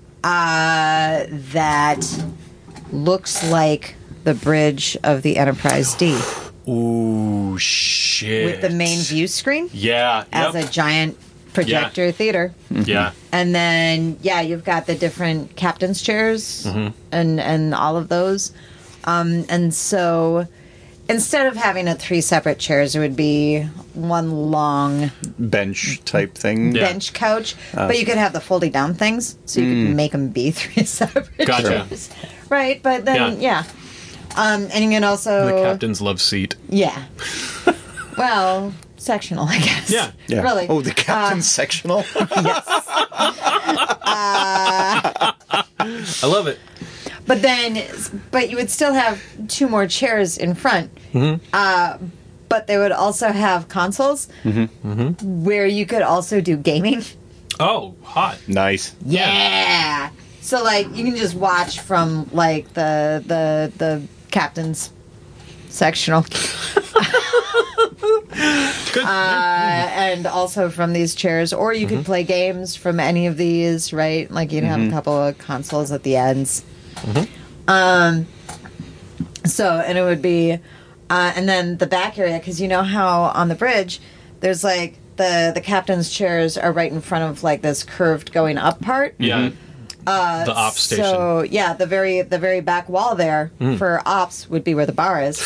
uh that looks like the bridge of the Enterprise D Ooh, shit! with the main view screen Yeah. as yep. a giant projector theater. Yeah. And then, yeah, you've got the different captain's chairs and and all of those. Um, and so instead of having it three separate chairs, it would be one long Bench type thing. Yeah. bench couch. but you could have the folding down things, so you could make them be three separate Gotcha. chairs. Right, but then, Yeah. yeah. Um, and you can also... The captain's love seat. Yeah. Well, sectional, I guess. Yeah. Yeah. Really. Oh, the captain's sectional. I love it. But then, but you would still have two more chairs in front. Mm-hmm. Uh, but they would also have consoles Mm-hmm. where you could also do gaming. Oh, hot. Nice. Yeah. So like you can just watch from like the the the captain's sectional, Good. uh, and also from these chairs, or you Mm-hmm. could play games from any of these. Right, like you'd have a couple of consoles at the ends. Mm-hmm. Um. So and it would be, uh, and then the back area because you know how on the bridge there's like the the captain's chairs are right in front of like this curved going up part. yeah. the op station. So yeah, the very the very back wall there Mm. for ops would be where the bar is.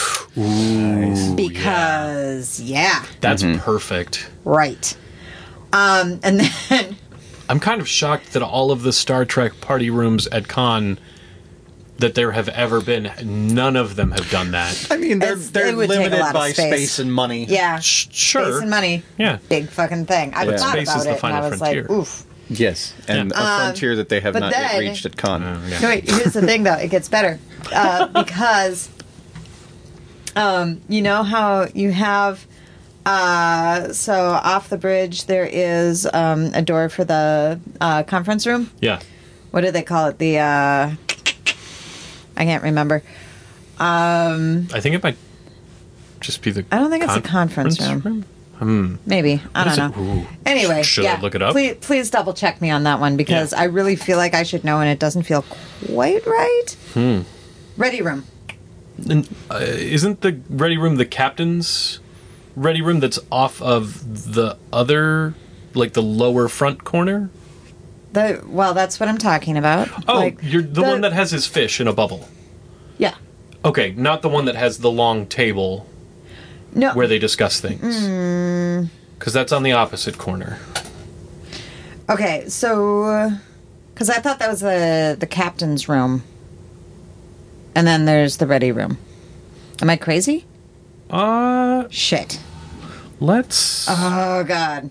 Because yeah. That's perfect. right. Um, and then I'm kind of shocked that all of the Star Trek party rooms at con that there have ever been, none of them have done that. I mean, they're It's- they're it would take a limited lot of by space. space. and money. yeah, Sh- space sure. and money, Yeah. big fucking thing. I But thought space about is the it and final I was frontier. like, oof. Yes, and Yeah. a frontier that they have but not yet then- reached at con. Yeah. No, wait, here's the thing though, it gets better. Uh, because um, you know how you have uh, so off the bridge there is um, a door for the uh, conference room. Yeah. What do they call it? The uh, I can't remember. Um, I think it might just be the. I don't think it's a conference room. Maybe I What don't is know. it? Ooh. Anyway, Should yeah, I look it up? Please, please double check me on that one because Yeah. I really feel like I should know, and it doesn't feel quite right. Hmm. Ready room. And, uh, isn't the ready room the captain's ready room that's off of the other, like the lower front corner? The well, that's what I'm talking about. Oh, Like, you're the, one that has his fish in a bubble. yeah. Okay, not the one that has the long table No, where they discuss things. Because that's on the opposite corner. okay, so because I thought that was the the captain's room, and then there's the ready room. Am I crazy? Uh, Shit. let's Oh God.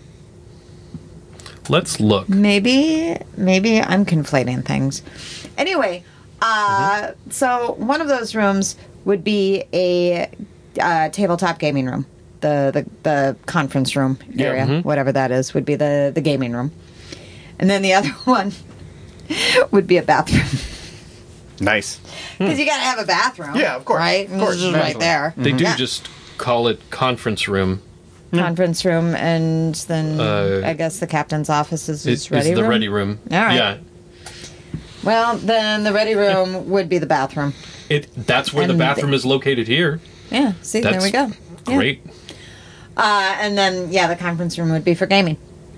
let's look. Maybe, maybe I'm conflating things. Anyway, uh, Mm-hmm. so one of those rooms would be a uh, tabletop gaming room. The, the the conference room Yeah, area, mhm. whatever that is, would be the, the gaming room. And then the other one would be a bathroom. Nice. Because you got to have a bathroom. Yeah, of course, Right? of course, This is right naturally. there. They do Yeah. just call it conference room. Conference room, and then Uh, I guess the captain's office is It his is ready the room. ready room. All right. Yeah. Well, then the ready room would be the bathroom. It that's where the And bathroom is located here. Yeah, see, That's there we go. Yeah. Great. Uh, and then, yeah, the conference room would be for gaming.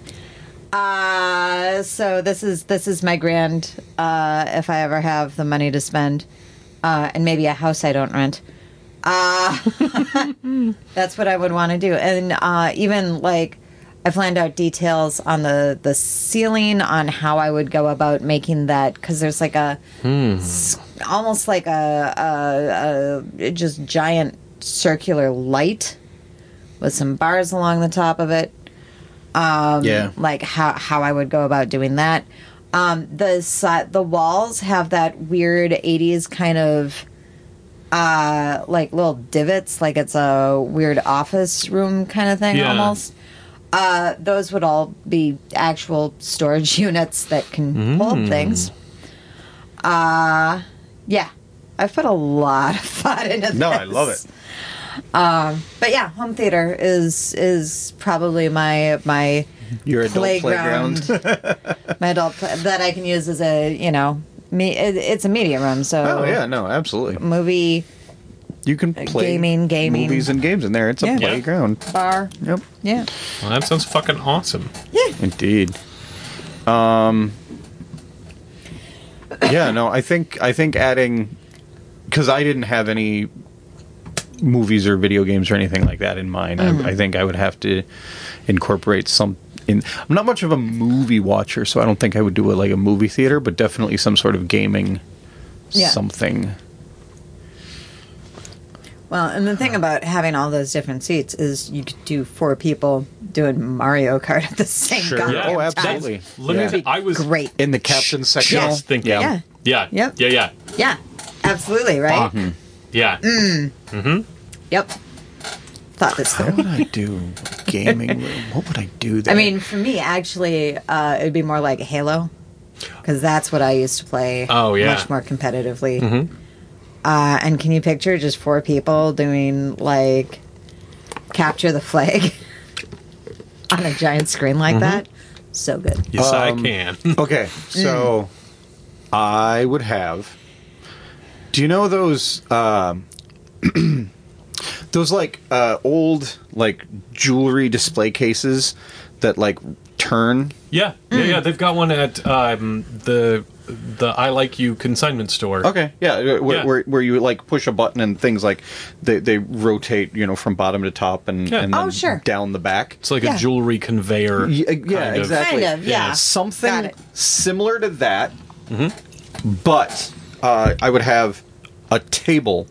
Uh, so this is this is my grand, uh, if I ever have the money to spend, uh, and maybe a house I don't rent. Uh, that's what I would want to do. And uh, even, like, I planned out details on the, the ceiling on how I would go about making that, because there's like a, s- almost like a, a, a just giant circular light with some bars along the top of it. Um, Yeah. Like how, how I would go about doing that. Um, the si- the walls have that weird eighties kind of uh, like little divots, like it's a weird office room kind of thing Yeah. almost. Uh, those would all be actual storage units that can hold things. Uh, yeah. I've put a lot of thought into this. No, I love it. Um, but yeah, home theater is is probably my my Your adult playground, playground. my adult pla- that I can use as a you know me. It, it's a media room, so Oh yeah, no, absolutely. movie You can play gaming, gaming. movies and games in there. It's a Yeah. playground. bar. Yep, Yeah, Well, that sounds fucking awesome. indeed. Um. Yeah, no, I think I think adding because I didn't have any movies or video games or anything like that in mind. I, I think I would have to incorporate some. In, I'm not much of a movie watcher, so I don't think I would do it like a movie theater, but definitely some sort of gaming Yeah. something. well, and the thing about having all those different seats is you could do four people doing Mario Kart at the same Sure. goddamn Oh, time. absolutely. Let me Yeah. tell you, I was Great. In the captain's section. just Yeah. thinking. Yeah. Yeah. Yep. Yeah. Yeah. Yeah, absolutely right. Yeah. Yep. Thought this How through. would I do a gaming room? What would I do there? I mean, for me, actually, uh, it'd be more like Halo, because that's what I used to play. Oh, yeah. much more competitively. Uh, and can you picture just four people doing like capture the flag on a giant screen like that? So good. Yes, I Um, can. okay, so I would have. Do you know those um, those like uh, old like jewelry display cases that like turn? Yeah. Yeah. Yeah. They've got one at um, the the I Like You consignment store. Okay, yeah, uh, where, Yeah. Where, where you like push a button and things like they, they rotate, you know, from bottom to top and, Yeah. and Oh, then sure. down the back. It's like Yeah. a jewelry conveyor. Yeah, yeah, kind of. exactly. Kind of, yeah. Got Something it. similar to that, but uh, I would have a table,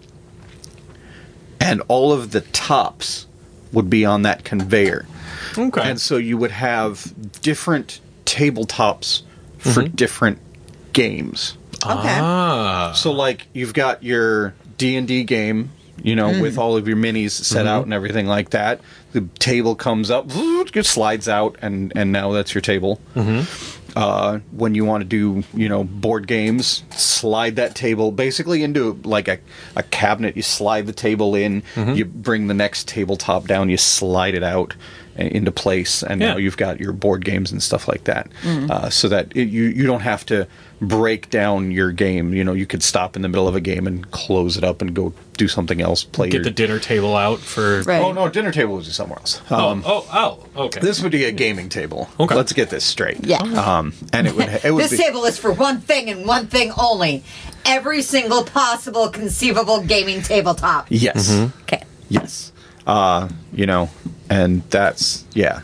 and all of the tops would be on that conveyor, Okay. and so you would have different tabletops for different games. Okay. Ah. So, like, you've got your D and D game, you know, with all of your minis set out and everything like that. The table comes up, it slides out, and, and now that's your table. Uh, when you want to do, you know, board games, slide that table basically into, like, a, a cabinet. You slide the table in, you bring the next tabletop down, you slide it out into place, and Yeah. now you've got your board games and stuff like that. Uh, so that it, you, you don't have to break down your game. You know, you could stop in the middle of a game and close it up and go do something else. Play Get your... the dinner table out for. Right. Oh, no, dinner table was somewhere else. Oh, Um, oh, oh, okay. This would be a gaming table. Okay. Let's get this straight. Yeah. Um, and it would it would This be, table is for one thing and one thing only. Every single possible conceivable gaming tabletop. Yes. Okay. Yes. Uh, you know, and that's yeah.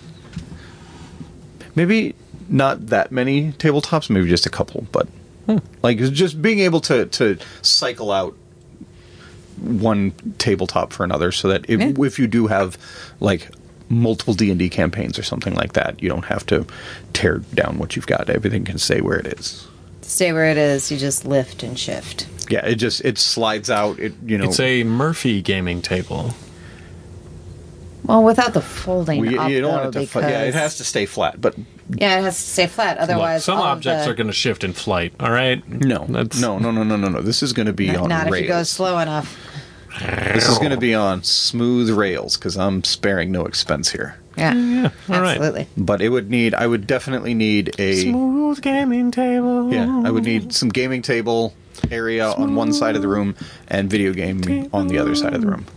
Maybe not that many tabletops, maybe just a couple, but like just being able to to cycle out one tabletop for another, so that if, Yeah. if you do have like multiple D and D campaigns or something like that, you don't have to tear down what you've got. Everything can stay where it is. Stay where it is. You just lift and shift. Yeah, it just it slides out. It you know It's a Murphy gaming table. Well, without the folding we, up, you don't though, want it to. because Fl- yeah, it has to stay flat. But yeah, it has to stay flat. Look, Otherwise, some all of objects the, are going to shift in flight. All right. no, That's- no, no, no, no, no, no. This is going to be Not, on not if rails. you go slow enough. This is going to be on smooth rails because I'm sparing no expense here. Yeah, Yeah. All right. absolutely. But it would need. I would definitely need a. Smooth gaming table. Yeah, I would need some gaming table area on one side of the room and video game on the other side of the room.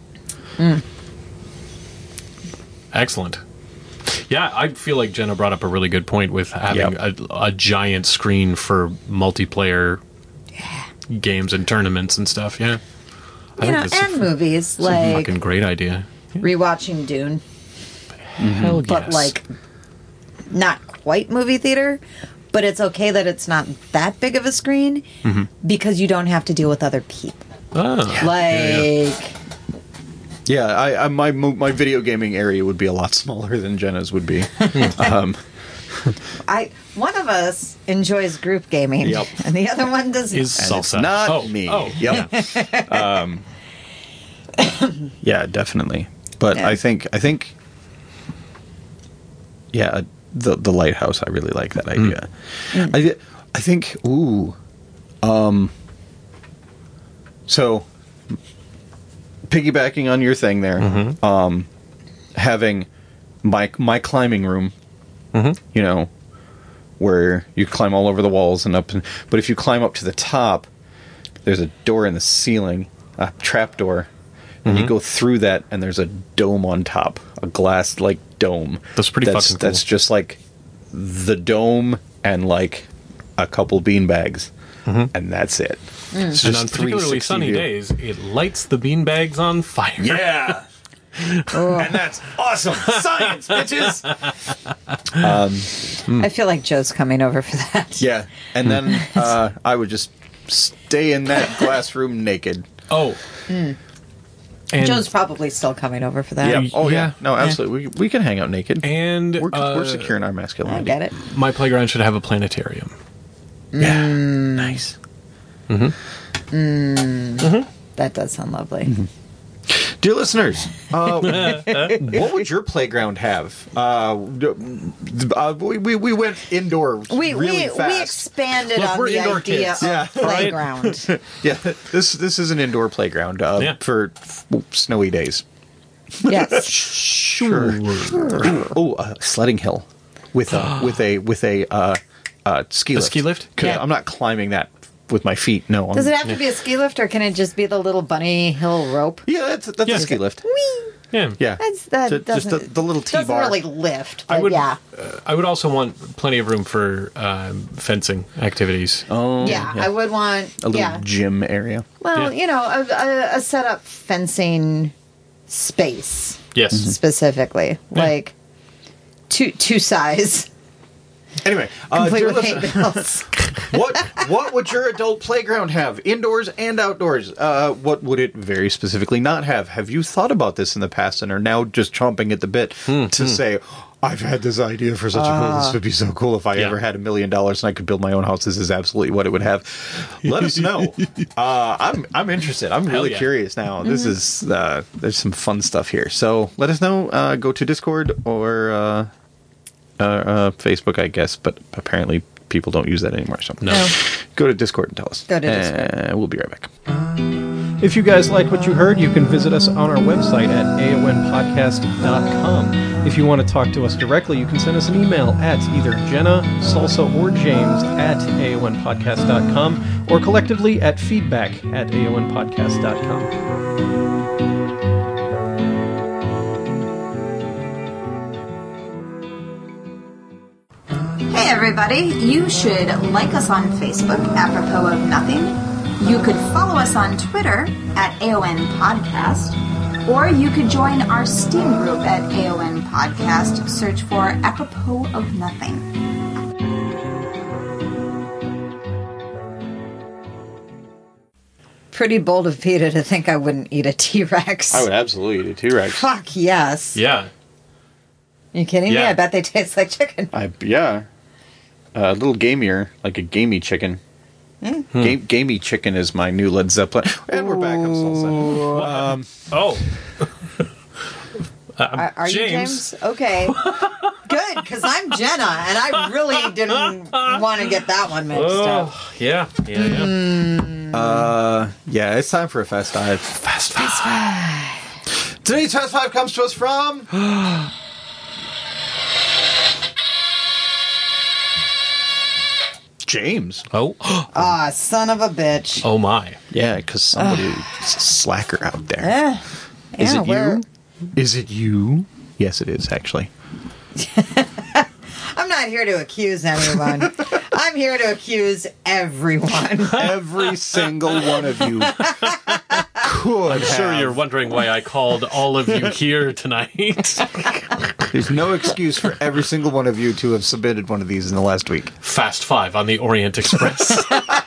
Excellent. Yeah, I feel like Jenna brought up a really good point with having Yep. a, a giant screen for multiplayer games and tournaments and stuff. Yeah. I You know, think that's and a, movies it's a like fucking great idea. rewatching Dune, Hell but yes. like not quite movie theater. But it's okay that it's not that big of a screen Mm-hmm. because you don't have to deal with other people. Oh, Like, Yeah, I, I my mo- my video gaming area would be a lot smaller than Jenna's would be. um, I one of us enjoys group gaming, Yep. and the other one doesn't. is and salsa. it's not oh, me. Oh, Yep. yeah. Yeah, definitely. But Yeah. I think I think yeah, the the lighthouse. I really like that idea. I I think ooh, um. So, piggybacking on your thing there, um, having my my climbing room, you know, where you climb all over the walls and up, and, but if you climb up to the top, there's a door in the ceiling, a trap door. And you go through that, and there's a dome on top, a glass like dome. That's pretty that's, fucking cool. That's just like the dome and like a couple bean bags, and that's it. It's And on just particularly three sixty sunny view. days, it lights the beanbags on fire. Yeah, and that's awesome science, bitches. I feel like Joe's coming over for that. Yeah, and then uh, I would just stay in that glass room naked. Oh. And, Joe's probably still coming over for that. Yeah. Oh yeah. yeah. No, absolutely. We, we can hang out naked. and We're, uh, we're secure in our I masculinity. get it. my playground should have a planetarium. Yeah. Nice. That does sound lovely. Dear listeners, uh, what would your playground have? Uh, d- uh, we, we we went indoor We really we, fast. we expanded Look, on we're the indoor idea kids. of Yeah. playground. Yeah, this this is an indoor playground uh, Yeah. for f- snowy days. Yes. Sure. Oh, a sledding hill with a with a with a uh, uh, ski A lift. ski lift? 'Cause Yeah. I'm not climbing that with my feet. No. I'm, Does it have to be a ski lift, or can it just be the little bunny hill rope? Yeah, that's that's Yeah. a ski lift. Yeah. Yeah, That's that Ju- doesn't just the, the little T doesn't bar. really lift. I But would. yeah, Uh, I would also want plenty of room for um, fencing activities. Oh, yeah, I would want a little yeah. gym area. Well, Yeah. you know, a, a, a set up fencing space Yes. specifically, like two two size, Anyway, uh, complete dear with listener, paint bills. what what would your adult playground have, indoors and outdoors? Uh, what would it very specifically not have? Have you thought about this in the past and are now just chomping at the bit to say, I've had this idea for such a cool. This would be so cool if I Yeah. ever had a million dollars and I could build my own house. This is absolutely what it would have. Let us know. Uh, I'm I'm interested. I'm really yeah. curious now. This is uh, there's some fun stuff here. So let us know. Uh, go to Discord or. Uh, uh, uh, Facebook, I guess, but apparently people don't use that anymore. So No. No. go to Discord and tell us. Go to Discord. And we'll be right back. If you guys like what you heard, you can visit us on our website at A O N podcast dot com. If you want to talk to us directly, you can send us an email at either Jenna, Salsa, or James at A O N podcast dot com or collectively at feedback at A O N podcast dot com. Hey everybody, you should like us on Facebook, apropos of nothing. You could follow us on Twitter at A O N Podcast, or you could join our Steam group at A O N Podcast. Search for apropos of nothing. pretty bold of Peter to think I wouldn't eat a T-Rex. I would absolutely eat a T-Rex. Fuck yes. Yeah. You kidding me? Yeah. I bet they taste like chicken. I yeah, a little gamier, like a gamey chicken. Mm. Ga- gamey chicken is my new Led Zeppelin. And we're back. I'm Salsa. Um, Oh. Uh, Are, are you James? Okay. Good, because I'm Jenna, and I really didn't want to get that one mixed up. Oh, yeah, yeah, yeah. Mm. uh, yeah, it's time for a Fast Five. Fast five. Today's Fast Five comes to us from. James. Oh. Ah, son of a bitch. Oh, my. Yeah, because somebody's a slacker out there. Eh. Is Yeah, it we're- you? Is it you? Yes, it is, actually. I'm not here to accuse anyone. I'm here to accuse everyone. Every single one of you could I'm sure have. you're wondering why I called all of you here tonight. There's no excuse for every single one of you to have submitted one of these in the last week. Fast Five on the Orient Express.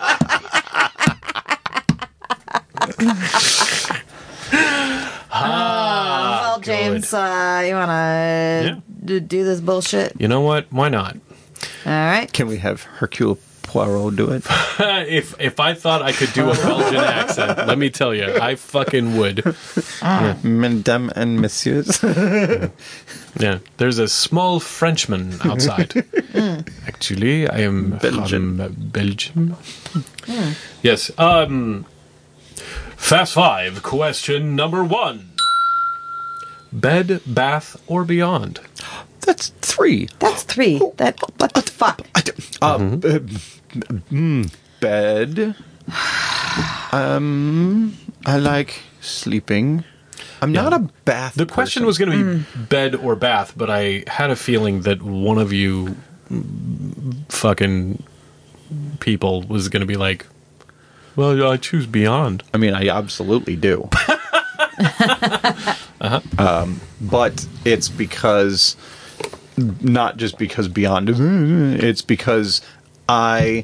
Uh, well, James, uh, you want to d- do this bullshit? You know what? Why not? All right. Can we have Hercule Poirot do it? if if I thought I could do a Belgian accent, let me tell you, I fucking would. Mesdames and messieurs. Yeah, there's a small Frenchman outside. Actually, I am Belgian. from Belgium. Yes. Um. Fast Five. Question number one. Bed, bath, or beyond? That's three. That's three. That what the fuck? I do- uh, b- mm, bed. Um, I like sleeping. I'm not a bath. The question person. was going to be bed or bath, but I had a feeling that one of you fucking people was going to be like, well, I choose beyond. I mean, I absolutely do. uh-huh. um, but it's because, not just because beyond, it's because I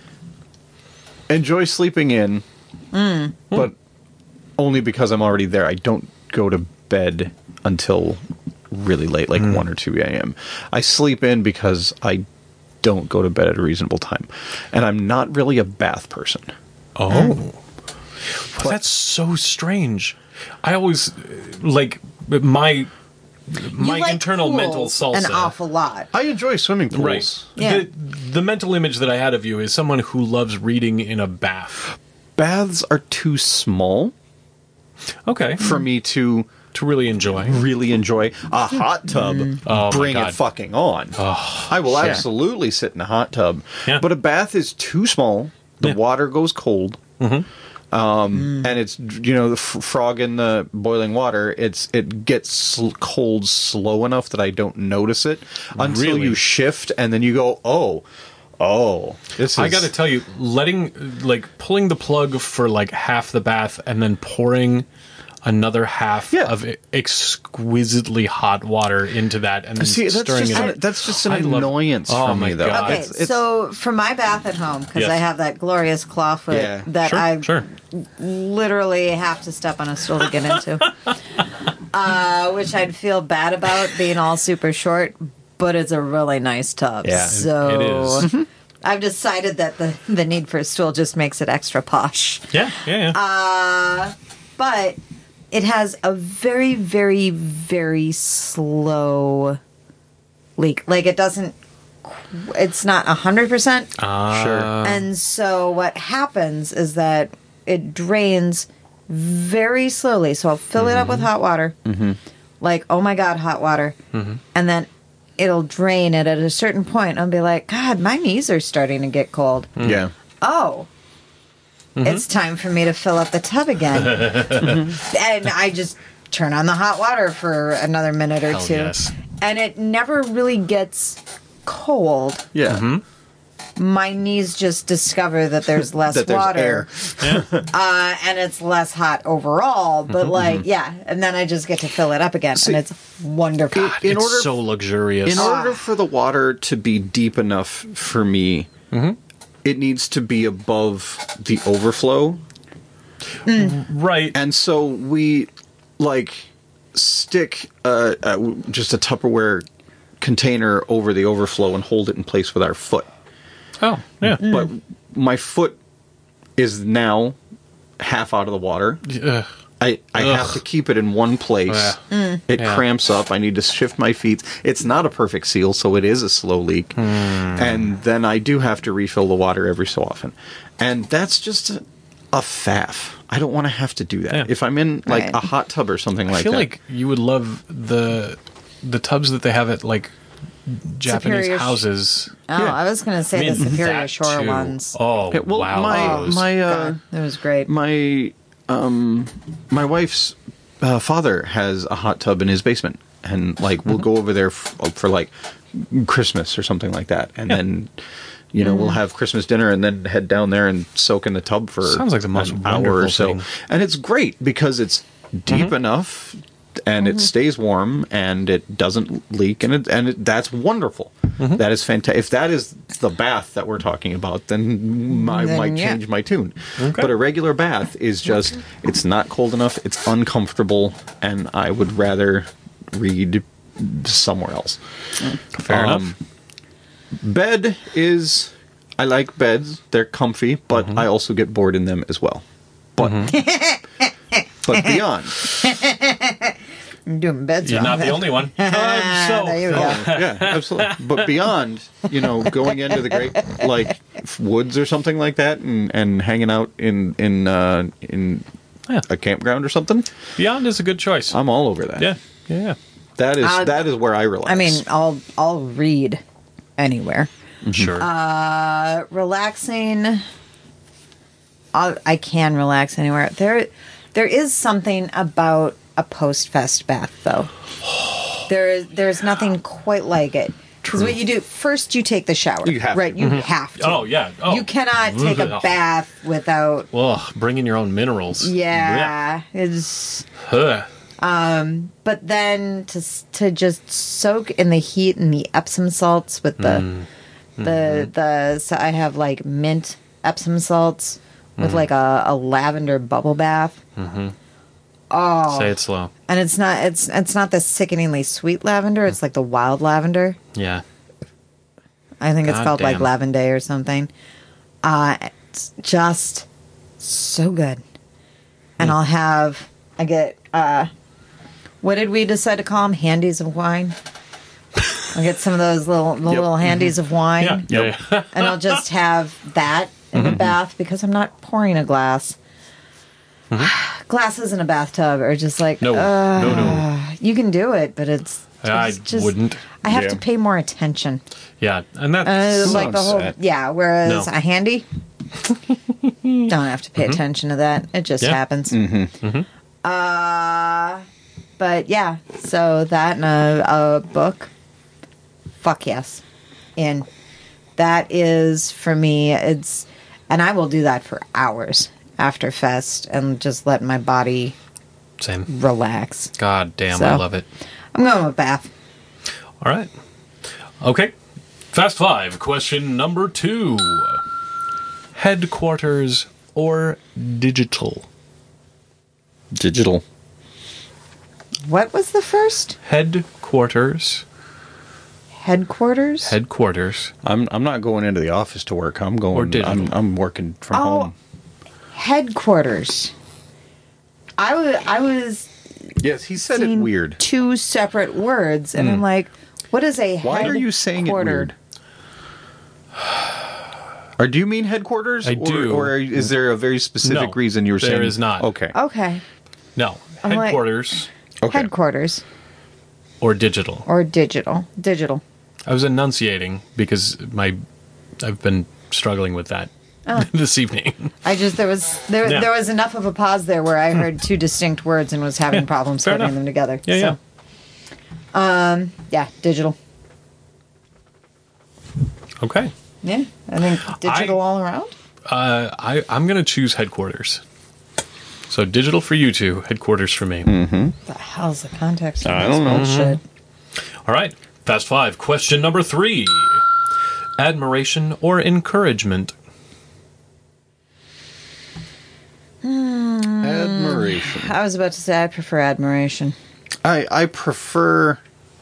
enjoy sleeping in, Mm. but only because I'm already there. I don't go to bed until really late, like one or two a.m. I sleep in because I don't go to bed at a reasonable time. And I'm not really a bath person. Oh. Well, that's so strange. I always, uh, like, my my You like internal pools mental salsa. An awful lot. I enjoy swimming pools. Right. Yeah. The, the mental image that I had of you is someone who loves reading in a bath. Baths are too small Okay. for me to To really enjoy. really enjoy. A hot tub, Oh, my bring God. it fucking on. I will shit. absolutely sit in a hot tub. Yeah. But a bath is too small. The Yeah. water goes cold. Um, and it's, you know, the f- frog in the boiling water, it's it gets sl- cold slow enough that I don't notice it until Really? you shift, and then you go, oh, oh, this is... I got to tell you, letting, like, pulling the plug for, like, half the bath and then pouring another half Yeah. of e- exquisitely hot water into that and then See, that's stirring just, it. an, that's just an I love- annoyance Oh, for my me, though. God. Okay, It's- it's- so for my bath at home, because Yes. I have that glorious clawfoot Yeah. that Sure, I sure. literally have to step on a stool to get into, uh, which I'd feel bad about being all super short, but it's a really nice tub. Yeah, it- so it is. I've decided that the, the need for a stool just makes it extra posh. Yeah, yeah, yeah. Uh, but it has a very, very, very slow leak. Like it doesn't, it's not a hundred percent. Uh, Sure. And so what happens is that it drains very slowly. So I'll fill it up with hot water, like oh my god, hot water, and then it'll drain it at a certain point. I'll be like, God, my knees are starting to get cold. Yeah. Oh, it's time for me to fill up the tub again. And I just turn on the hot water for another minute or Hell two. yes. And it never really gets cold. Yeah. My knees just discover that there's less That there's water. air. Uh, and it's less hot overall. But, like, yeah. And then I just get to fill it up again. See, and it's wonderful. in it's order- so luxurious. In order for the water to be deep enough for me, it needs to be above the overflow. Right. And so we, like, stick uh, uh, just a Tupperware container over the overflow and hold it in place with our foot. Oh, yeah. But my foot is now half out of the water. Ugh. I, I Ugh. have to keep it in one place. Yeah. It Yeah. cramps up. I need to shift my feet. It's not a perfect seal, so it is a slow leak. And then I do have to refill the water every so often. And that's just a, a faff. I don't want to have to do that. Yeah. If I'm in like Right. a hot tub or something I like feel that. like you would love the the tubs that they have at like Japanese Superior sh- houses. Oh, Yeah. I was going to say I mean, the Superior that Shore too. ones. Oh, Yeah, well, wow. my those. my uh, God, that was great. my um my wife's uh, father has a hot tub in his basement, and like we'll go over there f- for like Christmas or something like that, and then you know we'll have Christmas dinner and then head down there and soak in the tub for Sounds like the most an hour or wonderful so, thing. and it's great because it's deep enough. And it stays warm, and it doesn't leak, and it, and it, that's wonderful. That is fantastic. If that is the bath that we're talking about, then I Then, might yeah. change my tune. Okay. But a regular bath is just, it's not cold enough, it's uncomfortable, and I would rather read somewhere else. Fair Um, enough. Bed is, I like beds, they're comfy, but I also get bored in them as well. But, but beyond. I'm doing beds You're wrong. not the only one. Um, so, There you go. Yeah, absolutely. But beyond, you know, going into the great like woods or something like that, and, and hanging out in in uh, in Yeah. a campground or something, Beyond is a good choice. I'm all over that. yeah, yeah, yeah. that is Uh, that is where I relax. I mean, I'll I'll read anywhere. Sure. Uh, relaxing. I'll, I can relax anywhere. There, there is something about a post-fest bath, though. There is there's nothing quite like it. Because what you do first, you take the shower. You have right. to. You have to. Oh, yeah. Oh. You cannot take a bath without. Ugh, bring in your own minerals. Yeah, it's. Ugh. But then to s- to just soak in the heat and the Epsom salts with the Mm. the the so I have like mint Epsom salts with Mm. like a, a lavender bubble bath. Oh, Say it slow. and it's not it's it's not the sickeningly sweet lavender. It's like the wild lavender. Yeah. I think it's God called like damn. Lavender or something. Uh, it's just so good. And Hmm. I'll have I get uh, what did we decide to call them? Handies of wine. I'll get some of those little the little handies of wine, Yeah. Yeah. yeah. and I'll just have that in the bath because I'm not pouring a glass. Glasses in a bathtub are just like No. uh, no, no. you can do it, but it's I it's just- wouldn't. I have Yeah. to pay more attention. Yeah. And that Uh, like the Sounds whole, sad. yeah. Whereas No. a handy, don't have to pay attention to that. It just Yeah. happens. Uh, but yeah, so that and a, a book, fuck yes, and that is for me. It's and I will do that for hours after fest and just let my body Same. relax. God damn, So. I love it. I'm going with bath. All right. Okay. Fast five. Question number two. Headquarters or digital? digital. What was the first Headquarters. headquarters? Headquarters. I'm I'm not going into the office to work. I'm going. Or digital. I'm I'm working from Oh. home. Headquarters. I was I was Yes, he said it seeing weird. two separate words, and I'm like, what is a Why are you saying it headquartered? weird? Or do you mean headquarters? I or, do. Or is there a very specific No, reason you were there saying? is not. Okay. Okay, No. I'm like- Headquarters Okay. headquarters or digital. or digital. Digital. I was enunciating because my I've been struggling with that this evening. I just there was there Yeah. there was enough of a pause there where I heard two distinct words and was having problems fair putting enough. them together. Yeah, so, yeah. Yeah, digital. Okay. Yeah, I think digital I- all around. Uh, I, I'm going to choose headquarters. So digital for you two, headquarters for me. The hell's the context? Of I this don't know. bullshit? All right. Fast five. Question number three. Admiration or encouragement? admiration? I was about to say I prefer admiration. I I prefer.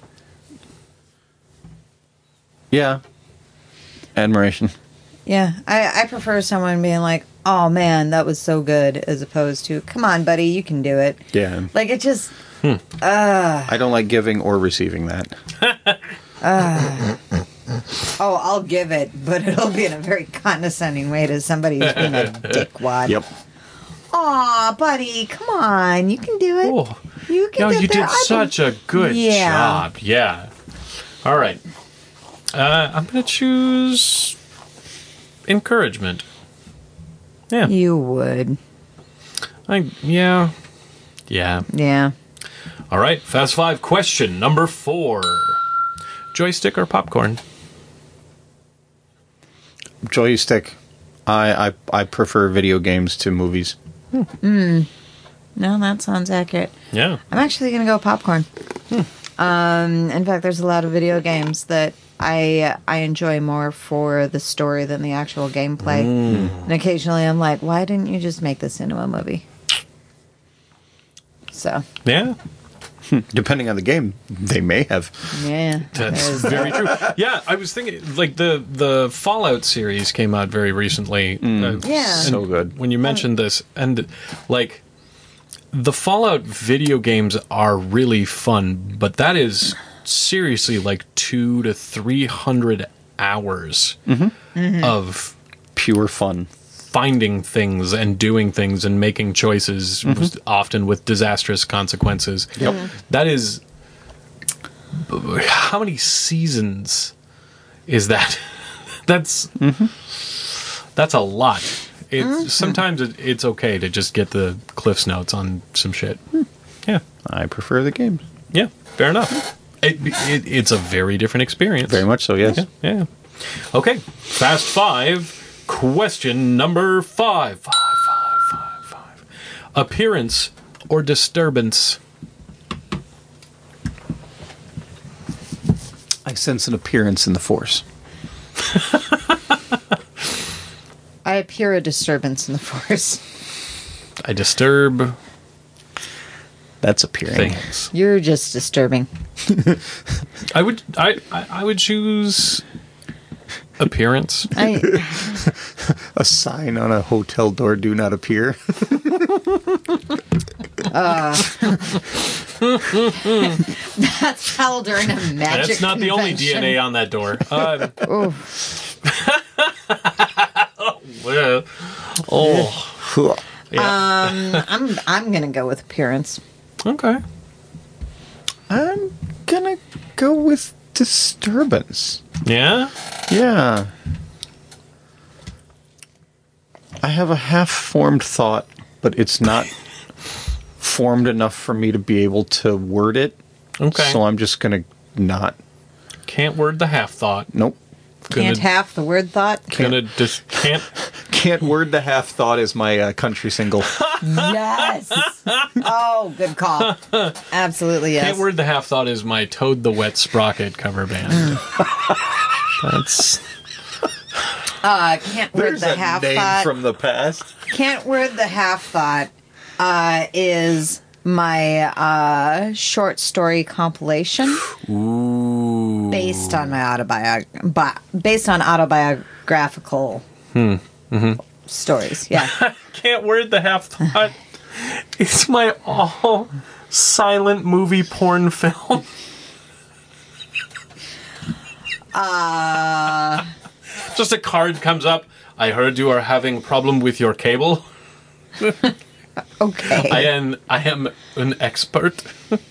Yeah. Admiration. Yeah, I, I prefer someone being like, "Oh man, that was so good," as opposed to, "Come on, buddy, you can do it." Yeah. Like it just. I don't like giving or receiving that. Oh, I'll give it, but it'll be in a very condescending way to somebody who's being a dickwad. Yep. Aw, buddy, come on, you can do it. Oh, You can. no, get you there. did I such a good Yeah. job. Yeah. All right. Uh, I'm going to choose encouragement. Yeah. think You would. I, yeah. Yeah. Yeah. All right. Fast Five question number four. Joystick or popcorn? Joystick. I, I I prefer video games to movies. No, that sounds accurate. Yeah. I'm actually going to go popcorn. Um, in fact, there's a lot of video games that I I enjoy more for the story than the actual gameplay. And occasionally I'm like, why didn't you just make this into a movie? So, Yeah. Depending on the game, they may have. yeah. That's there's very true. Yeah, I was thinking, like, the, the Fallout series came out very recently. Uh, Yeah. So good. when you mentioned this, and like the Fallout video games are really fun, but that is seriously like two to three hundred hours of Pure fun. finding things and doing things and making choices, often with disastrous consequences. Yep. That is, how many seasons is that? That's that's a lot. It's sometimes it, it's okay to just get the Cliff's Notes on some shit. Yeah, I prefer the games. yeah, fair enough. It, it, it's a very different experience. Very much so, yes. Yeah, yeah. Okay, Fast Five. Question number five. Five, five, five, five. Appearance or disturbance? I sense an appearance in the Force. I appear a disturbance in the force. I disturb That's appearing. things. You're just disturbing. I would I, I, I would choose appearance. I, A sign on a hotel door, do not appear. that's held during a magic That's not the only convention. D N A on that door. Um, Oof. well, oh, yeah. I'm I'm gonna go with appearance. Okay. I'm gonna go with disturbance. Yeah. Yeah. I have a half-formed thought, but it's not formed enough for me to be able to word it. Okay. So I'm just gonna not. Can't word the half thought. Nope. Can't Gonna, half the word thought. gonna dis- can't. Can't word the half thought is my uh, country single. Yes. Oh, good call. Absolutely yes. Can't word the half thought is my Toad the Wet Sprocket cover band. That's Uh, can't word the half thought. from the past. Can't word the half thought. Uh, is my uh short story compilation ooh. based on my autobiog bi- based on autobiographical stories. Yeah. Can't word the half thought. It's my all silent movie porn film. Uh, Just a card comes up. I heard you are having a problem with your cable. okay. I am I am an expert.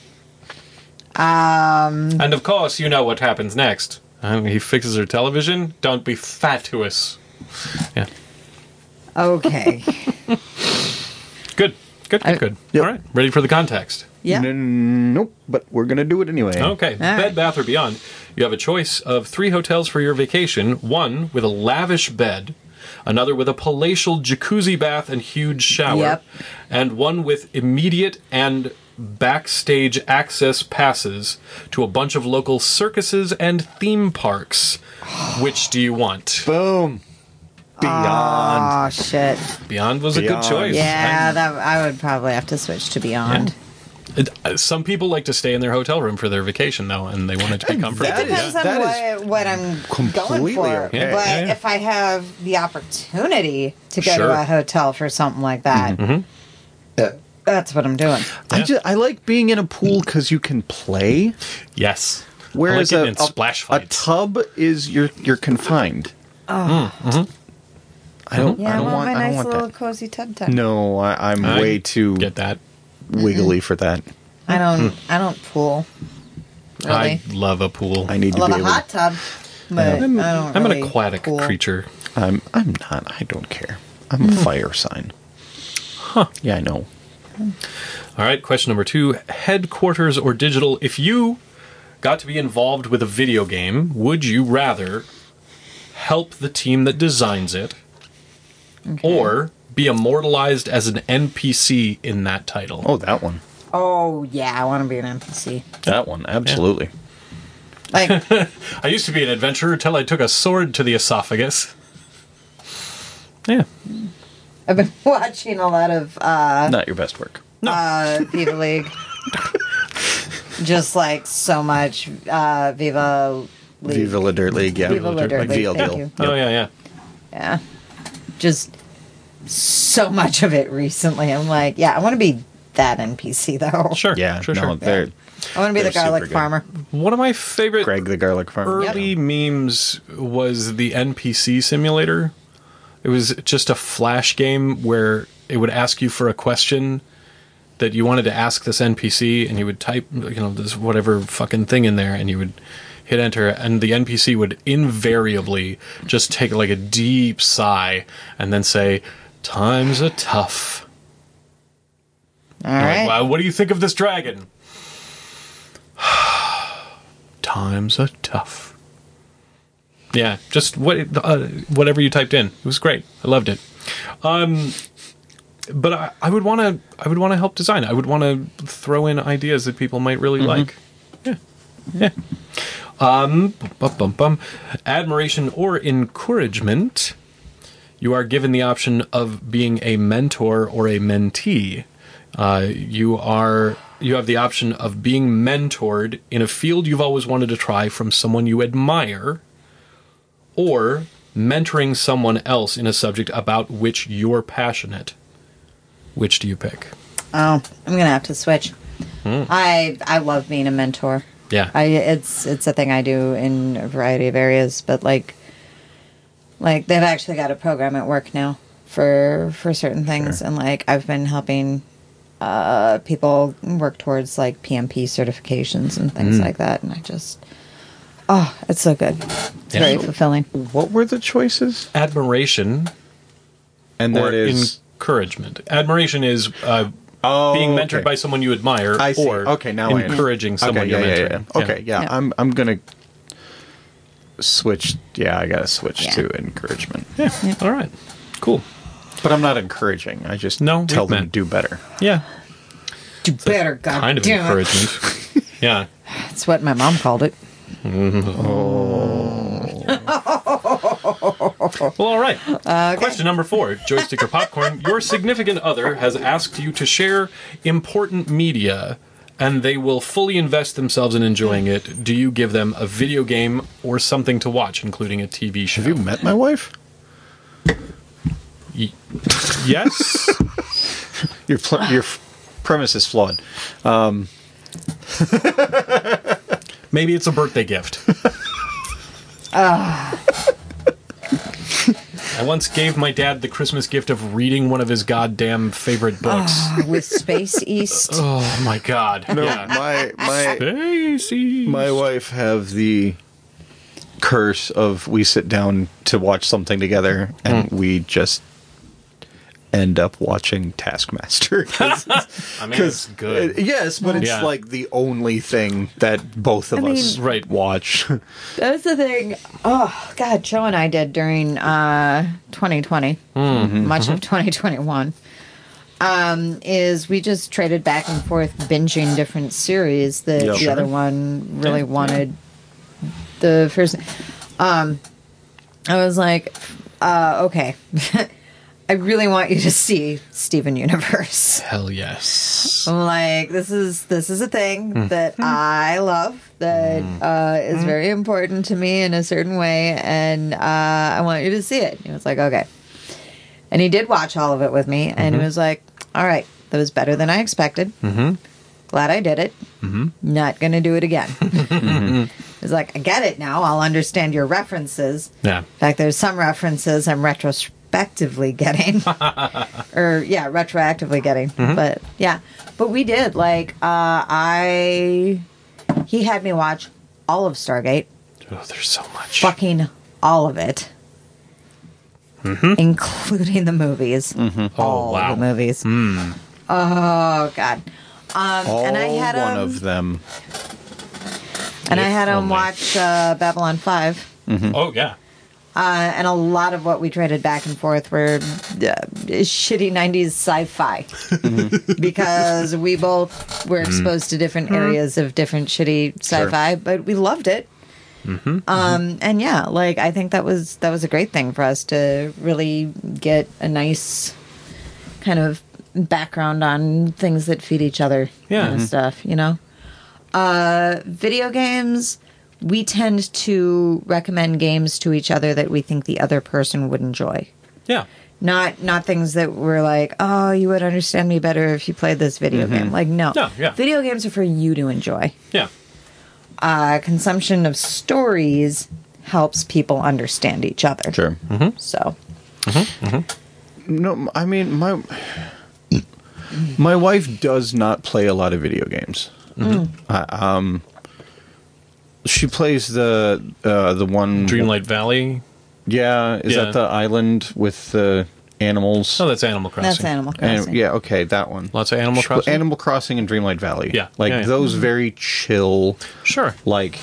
Um, And of course, you know what happens next. Um, he fixes her television. Don't be fatuous. Yeah. okay. Good. Good, good, I- good. Yep. All right. Ready for the context. Yeah. N- nope, but we're gonna do it anyway. Okay. right. Bed, Bath, or Beyond. You have a choice of three hotels for your vacation. One with a lavish bed. Another with a palatial jacuzzi bath and huge shower. Yep. And one with immediate and backstage access passes to a bunch of local circuses and theme parks. Which do you want? Boom. Beyond. Oh shit! Beyond was a Beyond. good choice. Yeah, that I would probably have to switch to Beyond. It- uh, some people like to stay in their hotel room for their vacation, though, and they want it to be comfortable. that It depends is- on that what, what I'm completely going for. okay. But Yeah, yeah. if I have the opportunity to go Sure. to a hotel for something like that, that's what I'm doing. I Yeah. just I like being in a pool because you can play. Yes. Whereas I like a, getting in splash a, a fights. tub is you're you're confined. Oh. I don't. Yeah, I don't well, want. my I don't nice want little that. cozy tub tub. No, I, I'm I way too Get that? wiggly for that. I don't. I don't pool. Really, I love a pool. I need I to love be a able. hot tub, but I'm, I don't. I'm really an aquatic pool. creature. I'm. I'm not. I don't care. I'm a fire sign. Huh. Yeah, I know. All right, question number two. Headquarters or digital? If you got to be involved with a video game, would you rather help the team that designs it or be immortalized as an N P C in that title? Oh, that one. Oh yeah, I want to be an N P C. That one. Absolutely. Like I used to be an adventurer until I took a sword to the esophagus. Yeah. I've been watching a lot of uh, Not your best work. uh, Viva League. Just like so much uh, Viva League. Viva La Dirt League. Yeah. Viva La Dirt Like League, V L D L. thank you. Oh, yeah, yeah. Yeah. Just so much of it recently. I'm like, yeah, I want to be that N P C though. Sure. Yeah. Sure, no, sure. they're I want to be the They're garlic super good. farmer. One of my favorite Greg the Garlic Farmer. early memes was the N P C simulator. It was just a flash game where it would ask you for a question that you wanted to ask this N P C, and you would type, you know, this whatever fucking thing in there, and you would hit enter, and the N P C would invariably just take like a deep sigh and then say, "Times are tough." All You're right. like, wow, what do you think of this dragon? Times are tough. Yeah, just what uh, whatever you typed in. It was great. I loved it. Um, but I, I would want to. I would want to help design. I would want to throw in ideas that people might really like. Yeah, yeah. Um, bum, bum, bum. Admiration or encouragement. You are given the option of being a mentor or a mentee. Uh, you are you have the option of being mentored in a field you've always wanted to try from someone you admire, or mentoring someone else in a subject about which you're passionate. Which do you pick? Oh, I'm gonna have to switch. I I love being a mentor. Yeah. I it's it's a thing I do in a variety of areas, but like like they've actually got a program at work now for for certain things, and like I've been helping uh, people work towards like P M P certifications and things like that, and I just oh, it's so good. It's Yeah. very fulfilling. What were the choices? Admiration And or that is. encouragement. Admiration is uh, Oh, being mentored okay. by someone you admire, I see. or Okay, now I encouraging understand. someone Okay, you're yeah, yeah, mentoring. yeah. Okay, yeah. Yeah. I'm I'm gonna switch. Yeah, I gotta switch Yeah. to encouragement. Yeah. All right. Cool. But I'm not encouraging. I just No, tell we've them to met. do better. Yeah. Do better, God Kind of damn it. encouragement. Yeah. That's what my mom called it. Well, all right. Question number four, joystick or popcorn. Your significant other has asked you to share important media, and they will fully invest themselves in enjoying it. Do you give them a video game or something to watch, including a T V show? Have you met my wife? Y- yes. Your pl- your f- premise is flawed. Maybe it's a birthday gift. I once gave my dad the Christmas gift of reading one of his goddamn favorite books. With Space East. Oh my god. No, Yeah. my my Stacy. my wife have the curse of we sit down to watch something together and we just end up watching Taskmaster. I mean, it's good. Uh, yes, but it's Yeah. like the only thing that both of I us mean- Right. watch. That's the thing. Oh God, Joe and I did during uh, twenty twenty, much of twenty twenty-one. Um, is we just traded back and forth binging different series that Yeah, the sure. other one really wanted. The first, um, I was like, uh, okay. I really want you to see Steven Universe. Hell yes. Like, this is this is a thing Mm. that I love, that uh, is very important to me in a certain way, and uh, I want you to see it. He was like, okay. And he did watch all of it with me, and he was like, all right, that was better than I expected. Mm-hmm. Glad I did it. Mm-hmm. Not going to do it again. He's like, I get it now. I'll understand your references. Yeah. In fact, there's some references I'm retrospectively getting. or, yeah, retroactively getting. Mm-hmm. But, yeah. But we did. Like, uh, I... He had me watch all of Stargate. Oh, there's so much. Fucking all of it. Mm-hmm. Including the movies. Oh, All wow. the movies. Mm. Oh, God. Um, All and I had one him, of them. And I If had him only. watch uh, Babylon five. Oh, yeah. Uh, and a lot of what we traded back and forth were uh, shitty nineties sci-fi. Because we both were exposed to different areas of different shitty sci-fi, but we loved it. Mm-hmm. Um, and yeah, like, I think that was that was a great thing for us to really get a nice kind of background on things that feed each other Yeah. kind of Mhm. stuff, you know? Uh, video games, we tend to recommend games to each other that we think the other person would enjoy. Yeah. Not not things that we're like, oh, you would understand me better if you played this video game. Like, no. No, yeah. Video games are for you to enjoy. Yeah. Uh, consumption of stories helps people understand each other. Sure. So, No, I mean my my wife does not play a lot of video games. I, um, she plays the uh, the one Dreamlight Valley. Yeah, is Yeah. that the island with the animals? Oh, that's Animal Crossing. that's Animal And- Crossing. yeah, okay, that one. Lots of Animal She pla- Crossing. Animal Crossing and Dreamlight Valley. Yeah, like yeah, yeah. those very chill, Sure. like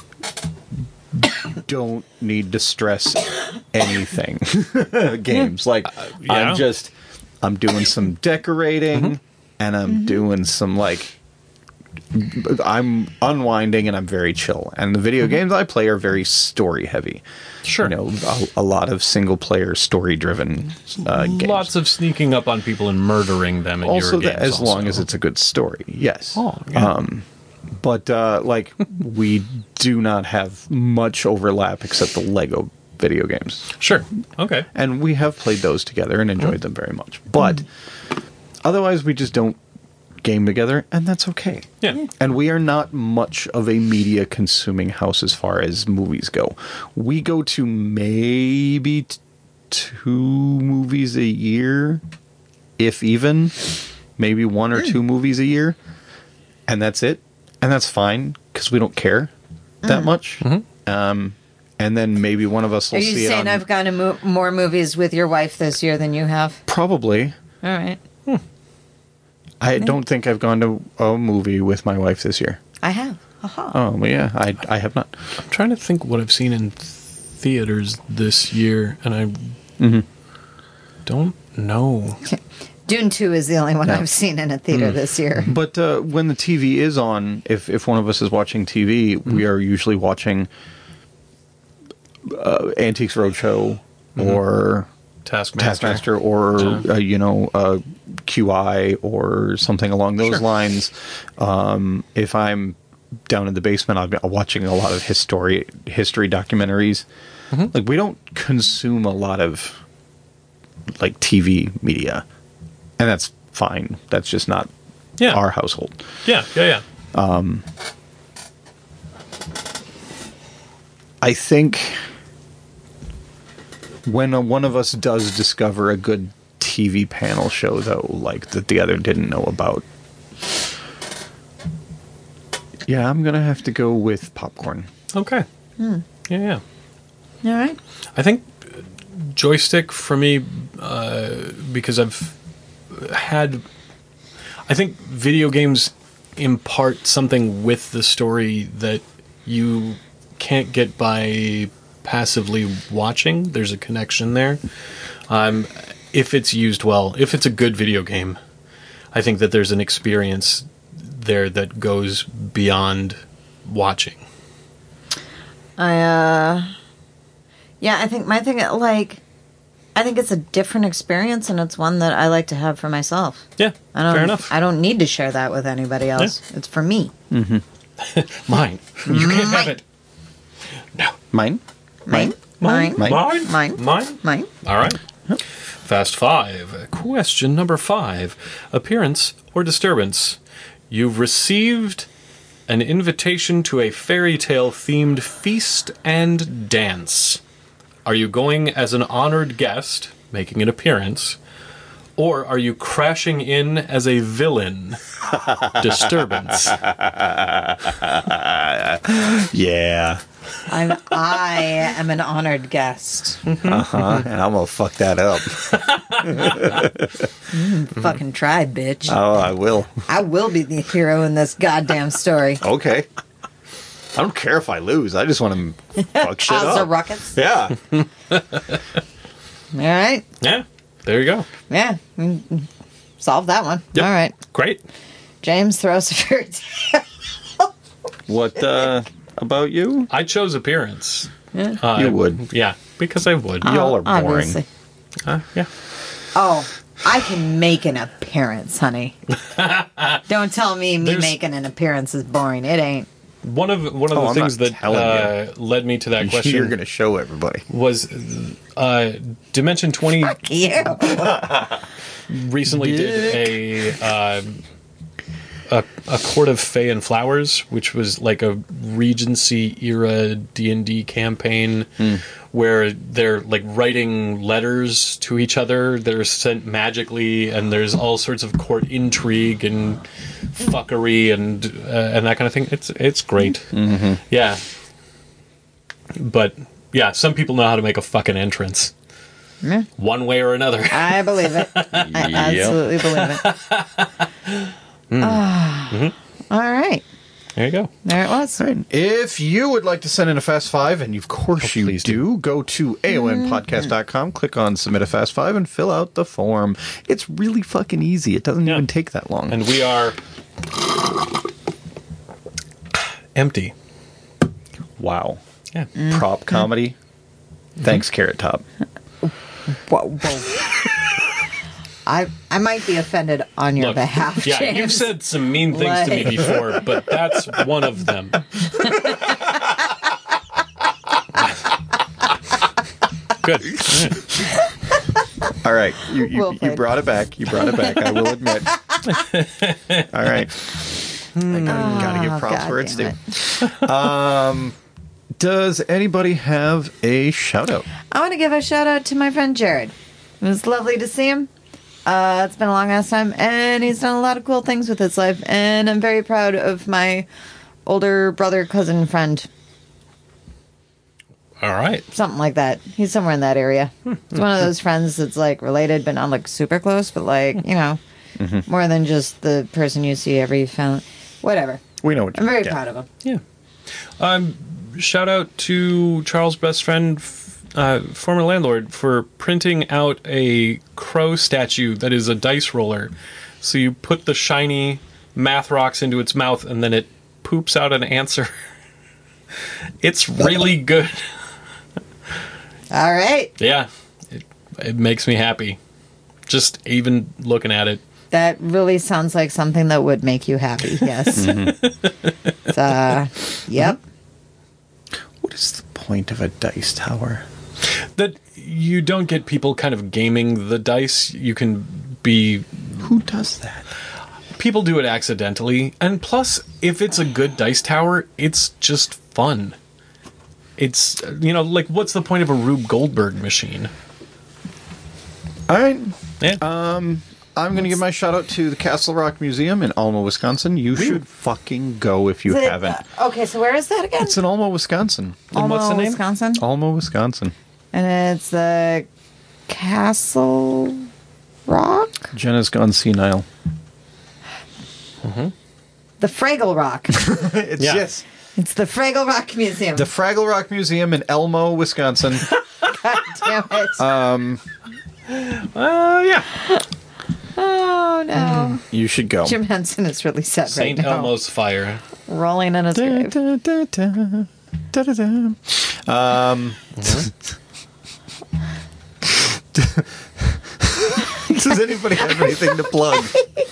don't need to stress anything games. Like yeah. I'm just I'm doing some decorating and I'm doing some like I'm unwinding and I'm very chill. And the video games I play are very story heavy. Sure. You know, a, a lot of single player story driven uh, games. Lots of sneaking up on people and murdering them in also, your that, games. as long also. as it's a good story, yes. Oh, yeah. Um, but uh, like we do not have much overlap except the Lego video games, Sure. Okay. and we have played those together and enjoyed them very much. But otherwise, we just don't game together, and that's okay. Yeah. And we are not much of a media consuming house as far as movies go. We go to maybe t- two movies a year, if even, maybe one or two movies a year, and that's it. And that's fine because we don't care that much. Um, and then maybe one of us will Are you see it saying on I've gone to mo- more movies with your wife this year than you have? probably. All right. I don't think I've gone to a movie with my wife this year. I have. Aha. Oh, well, yeah, I I have not. I'm trying to think what I've seen in theaters this year, and I Mm-hmm. don't know. Dune two is the only one Yeah. I've seen in a theater Mm. this year. But uh, when the T V is on, if if one of us is watching T V, we are usually watching uh, Antiques Roadshow or Taskmaster. Taskmaster or Yeah. uh, you know uh, Q I or something along those Sure. lines. Um, if I'm down in the basement, I've been watching a lot of history history documentaries. Like we don't consume a lot of like T V media, and that's fine. That's just not Yeah. our household. Yeah. Yeah. Yeah. I think when uh, one of us does discover a good T V panel show, though, like that the other didn't know about, yeah, I'm gonna have to go with popcorn. Okay. Yeah. Yeah. All right. I think joystick for me, uh, because I've had. I think video games impart something with the story that you can't get by passively watching. There's a connection there. Um, if it's used well, if it's a good video game, I think that there's an experience there that goes beyond watching. I, uh, yeah, I think my thing, like, I think it's a different experience, and it's one that I like to have for myself. Yeah, I don't, fair enough. I don't need to share that with anybody else. Yeah. It's for me. Mine. You can't have it. No. Mine? Mine. Mine. Mine. Mine. Mine. Mine. Mine. All right. Fast five. Question number five. Appearance or disturbance. You've received an invitation to a fairy tale themed feast and dance. Are you going as an honored guest, making an appearance, or are you crashing in as a villain? Disturbance. Yeah. I'm, I am an honored guest. Uh-huh. And I'm gonna fuck that up. Fucking try, bitch. Oh, I will. I will be the hero in this goddamn story. Okay. I don't care if I lose. I just want to fuck shit Cause a up. ruckus. Yeah. All right. Yeah, there you go. Yeah. Mm, solve that one. Yep. All right. Great. James throws a fairy tale. What uh, about you? I chose appearance. Uh, You would. Yeah, because I would. Y'all are boring. Obviously. Uh, yeah. Oh, I can make an appearance, honey. Don't tell me me There's- making an appearance is boring. It ain't. One of one of Oh, the I'm things not that telling uh, led me to that question You're gonna show everybody. was uh, Dimension twenty You. recently did a, uh, a a Court of Fey and Flowers, which was like a Regency era D and D campaign where they're like writing letters to each other that are sent magically, and there's all sorts of court intrigue and fuckery and uh, and that kind of thing. It's it's great. Mm-hmm. Yeah, but yeah, some people know how to make a fucking entrance. Yeah. One way or another. I believe it. I absolutely believe it. Ah. Mm-hmm. All right. There you go. There it was. Right. If you would like to send in a Fast Five, and of course you please do, go to A O N podcast dot com, click on Submit a Fast Five, and fill out the form. It's really fucking easy. It doesn't Yeah. even take that long. And we are empty. Wow. Yeah. Prop comedy. Thanks, Carrot Top. Whoa, whoa. I I might be offended on your Look, behalf, yeah, James. you've said some mean things to me Like- before, but that's one of them. Good. All right. You, you, Well you played. brought it back. You brought it back. I will admit. All right. I gotta, gotta give props God where it's due. damn it. Does anybody have a shout out? I want to give a shout out to my friend Jared. It was lovely to see him. Uh, it's been a long ass time, and he's done a lot of cool things with his life. And I'm very proud of my older brother, cousin, friend, All right. something like that. He's somewhere in that area. It's one of those friends that's like related, but not like super close, but like you know, more than just the person you see every found. Whatever. We know what I'm very yeah. proud of him. Yeah. Um, shout out to Charles' best friend, f- uh, former landlord, for printing out a crow statue that is a dice roller. So you put the shiny math rocks into its mouth, and then it poops out an answer. It's really good. All right. Yeah. It, it makes me happy. Just even looking at it. That really sounds like something that would make you happy. Yes. It's, uh, yep. What is the point of a dice tower? That you don't get people kind of gaming the dice. You can be... Who does that? People do it accidentally. And plus, if it's a good dice tower, it's just fun. It's, you know, like, what's the point of a Rube Goldberg machine? All right. Yeah. I'm going to give my shout out to the Castle Rock Museum in Alma, Wisconsin. You should fucking go if you Is it- haven't. uh, okay, so where is that again? It's in Alma, Wisconsin. And what's the name? Wisconsin. Alma, Wisconsin. And it's the Castle Rock? Jenna's gone senile. The Fraggle Rock. It's Yeah. yes. It's the Fraggle Rock Museum. The Fraggle Rock Museum in Elmo, Wisconsin. God damn it. Um, Uh, yeah. oh, no. you should go. Jim Henson is really sad Saint right now. Elmo's Fire. Rolling in his Da, grave. da, da, da, da, da, da. Um, Does anybody have anything to plug?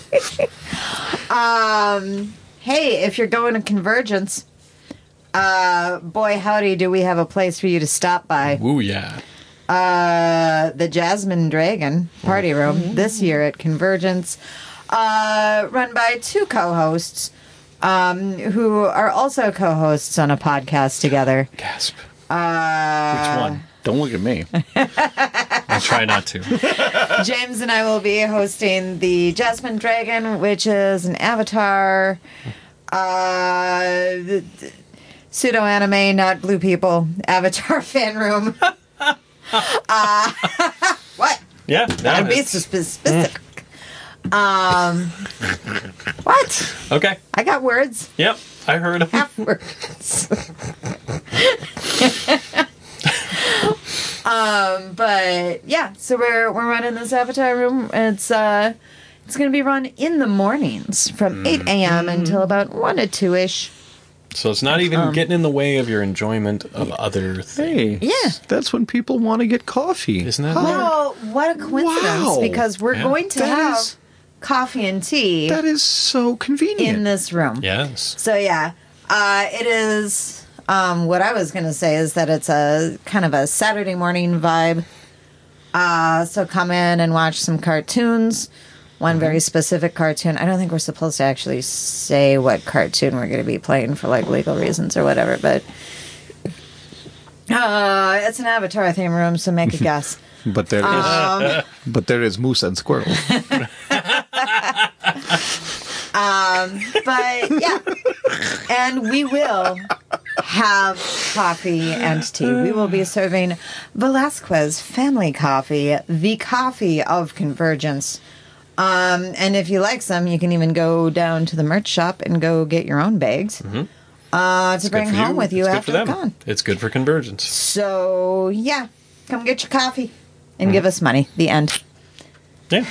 Um, hey, if you're going to Convergence, uh, boy, howdy, do we have a place for you to stop by. Ooh, yeah. Uh, the Jasmine Dragon Party Room this year at Convergence, uh, run by two co-hosts, um, who are also co-hosts on a podcast together. Gasp. Uh, Which one? Don't look at me. I'll try not to. James and I will be hosting the Jasmine Dragon, which is an Avatar, uh, pseudo anime, not blue people, Avatar fan room. uh, what? Yeah. Gotta be That specific. Um, what? okay. I got words. Yep. I heard him. Half words. um, but yeah, so we're we're running this Avatar room. It's uh, it's gonna be run in the mornings from eight a.m. until about one to two ish. So it's not even Um, getting in the way of your enjoyment of other things. Hey, Yeah. that's when people want to get coffee. Isn't that Well, what a coincidence! Wow. Because we're Yeah. going to That have is- coffee and tea That is so convenient. in this room. Yes. So yeah, uh, it is. Um, what I was gonna say is that it's a kind of a Saturday morning vibe. Uh, so come in and watch some cartoons. One very specific cartoon. I don't think we're supposed to actually say what cartoon we're going to be playing for like legal reasons or whatever, but uh, it's an Avatar theme room, so make a guess. But there is, Um, but there is moose and squirrel. Um, but yeah, and we will have coffee and tea. We will be serving Velasquez Family Coffee, the coffee of Convergence. Um, and if you like some, you can even go down to the merch shop and go get your own bags uh, to bring Good for home with you It's after good you're for them. gone. It's good for Convergence. So yeah, come get your coffee and give us money. The end. Yeah.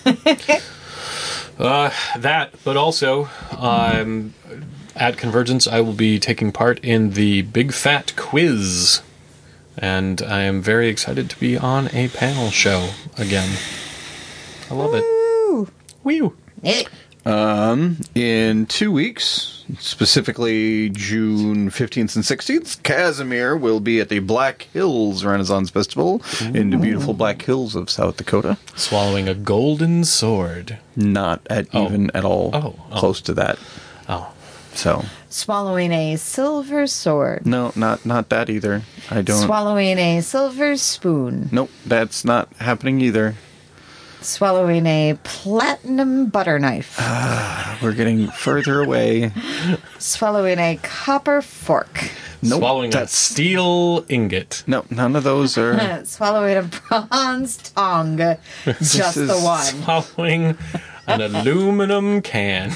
uh, that, but also, um, at Convergence, I will be taking part in the Big Fat Quiz. And I am very excited to be on a panel show again. I love it. Woo. Woo. Eh. Um, in two weeks, specifically June fifteenth and sixteenth, Casimir will be at the Black Hills Renaissance Festival in the beautiful Black Hills of South Dakota. Swallowing a golden sword. Not at Oh. even at all Oh, oh. close to that. Oh. So, Swallowing a silver sword. no, not not that either. I don't. Swallowing a silver spoon. Nope, that's not happening either. Swallowing a platinum butter knife. We're getting further away. Swallowing a copper fork. Nope, Swallowing a that's steel ingot. no, none of those are. Swallowing a bronze tongue. Just is- the one. Swallowing an aluminum can.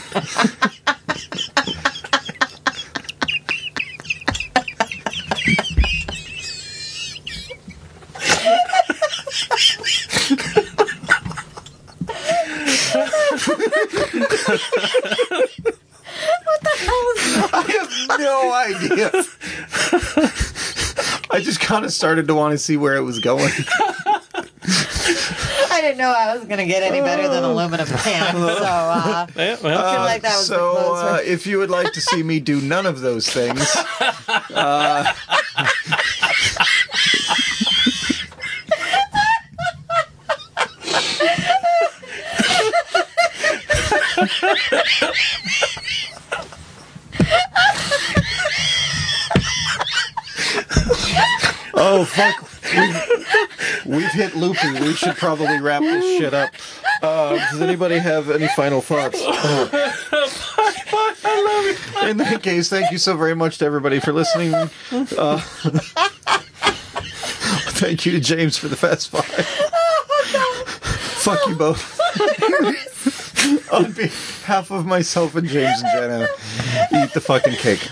I have no idea. I just kind of started to want to see where it was going. I didn't know I was going to get any better than aluminum can. So, uh, Yeah, I well, feel like that was the so, closer. uh, if you would like to see me do none of those things, uh, oh fuck, we've, we've hit loopy. We should probably wrap this shit up. Uh, does anybody have any final thoughts? In that case, thank you so very much to everybody for listening. Uh, thank you to James for the Fast Five. Fuck you both. On behalf of myself and James and Jenna, eat the fucking cake.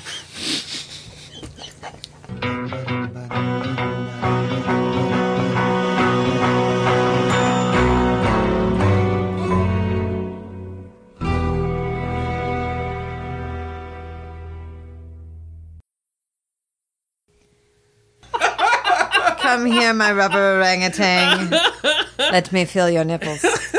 Come here, my rubber orangutan. Let me feel your nipples.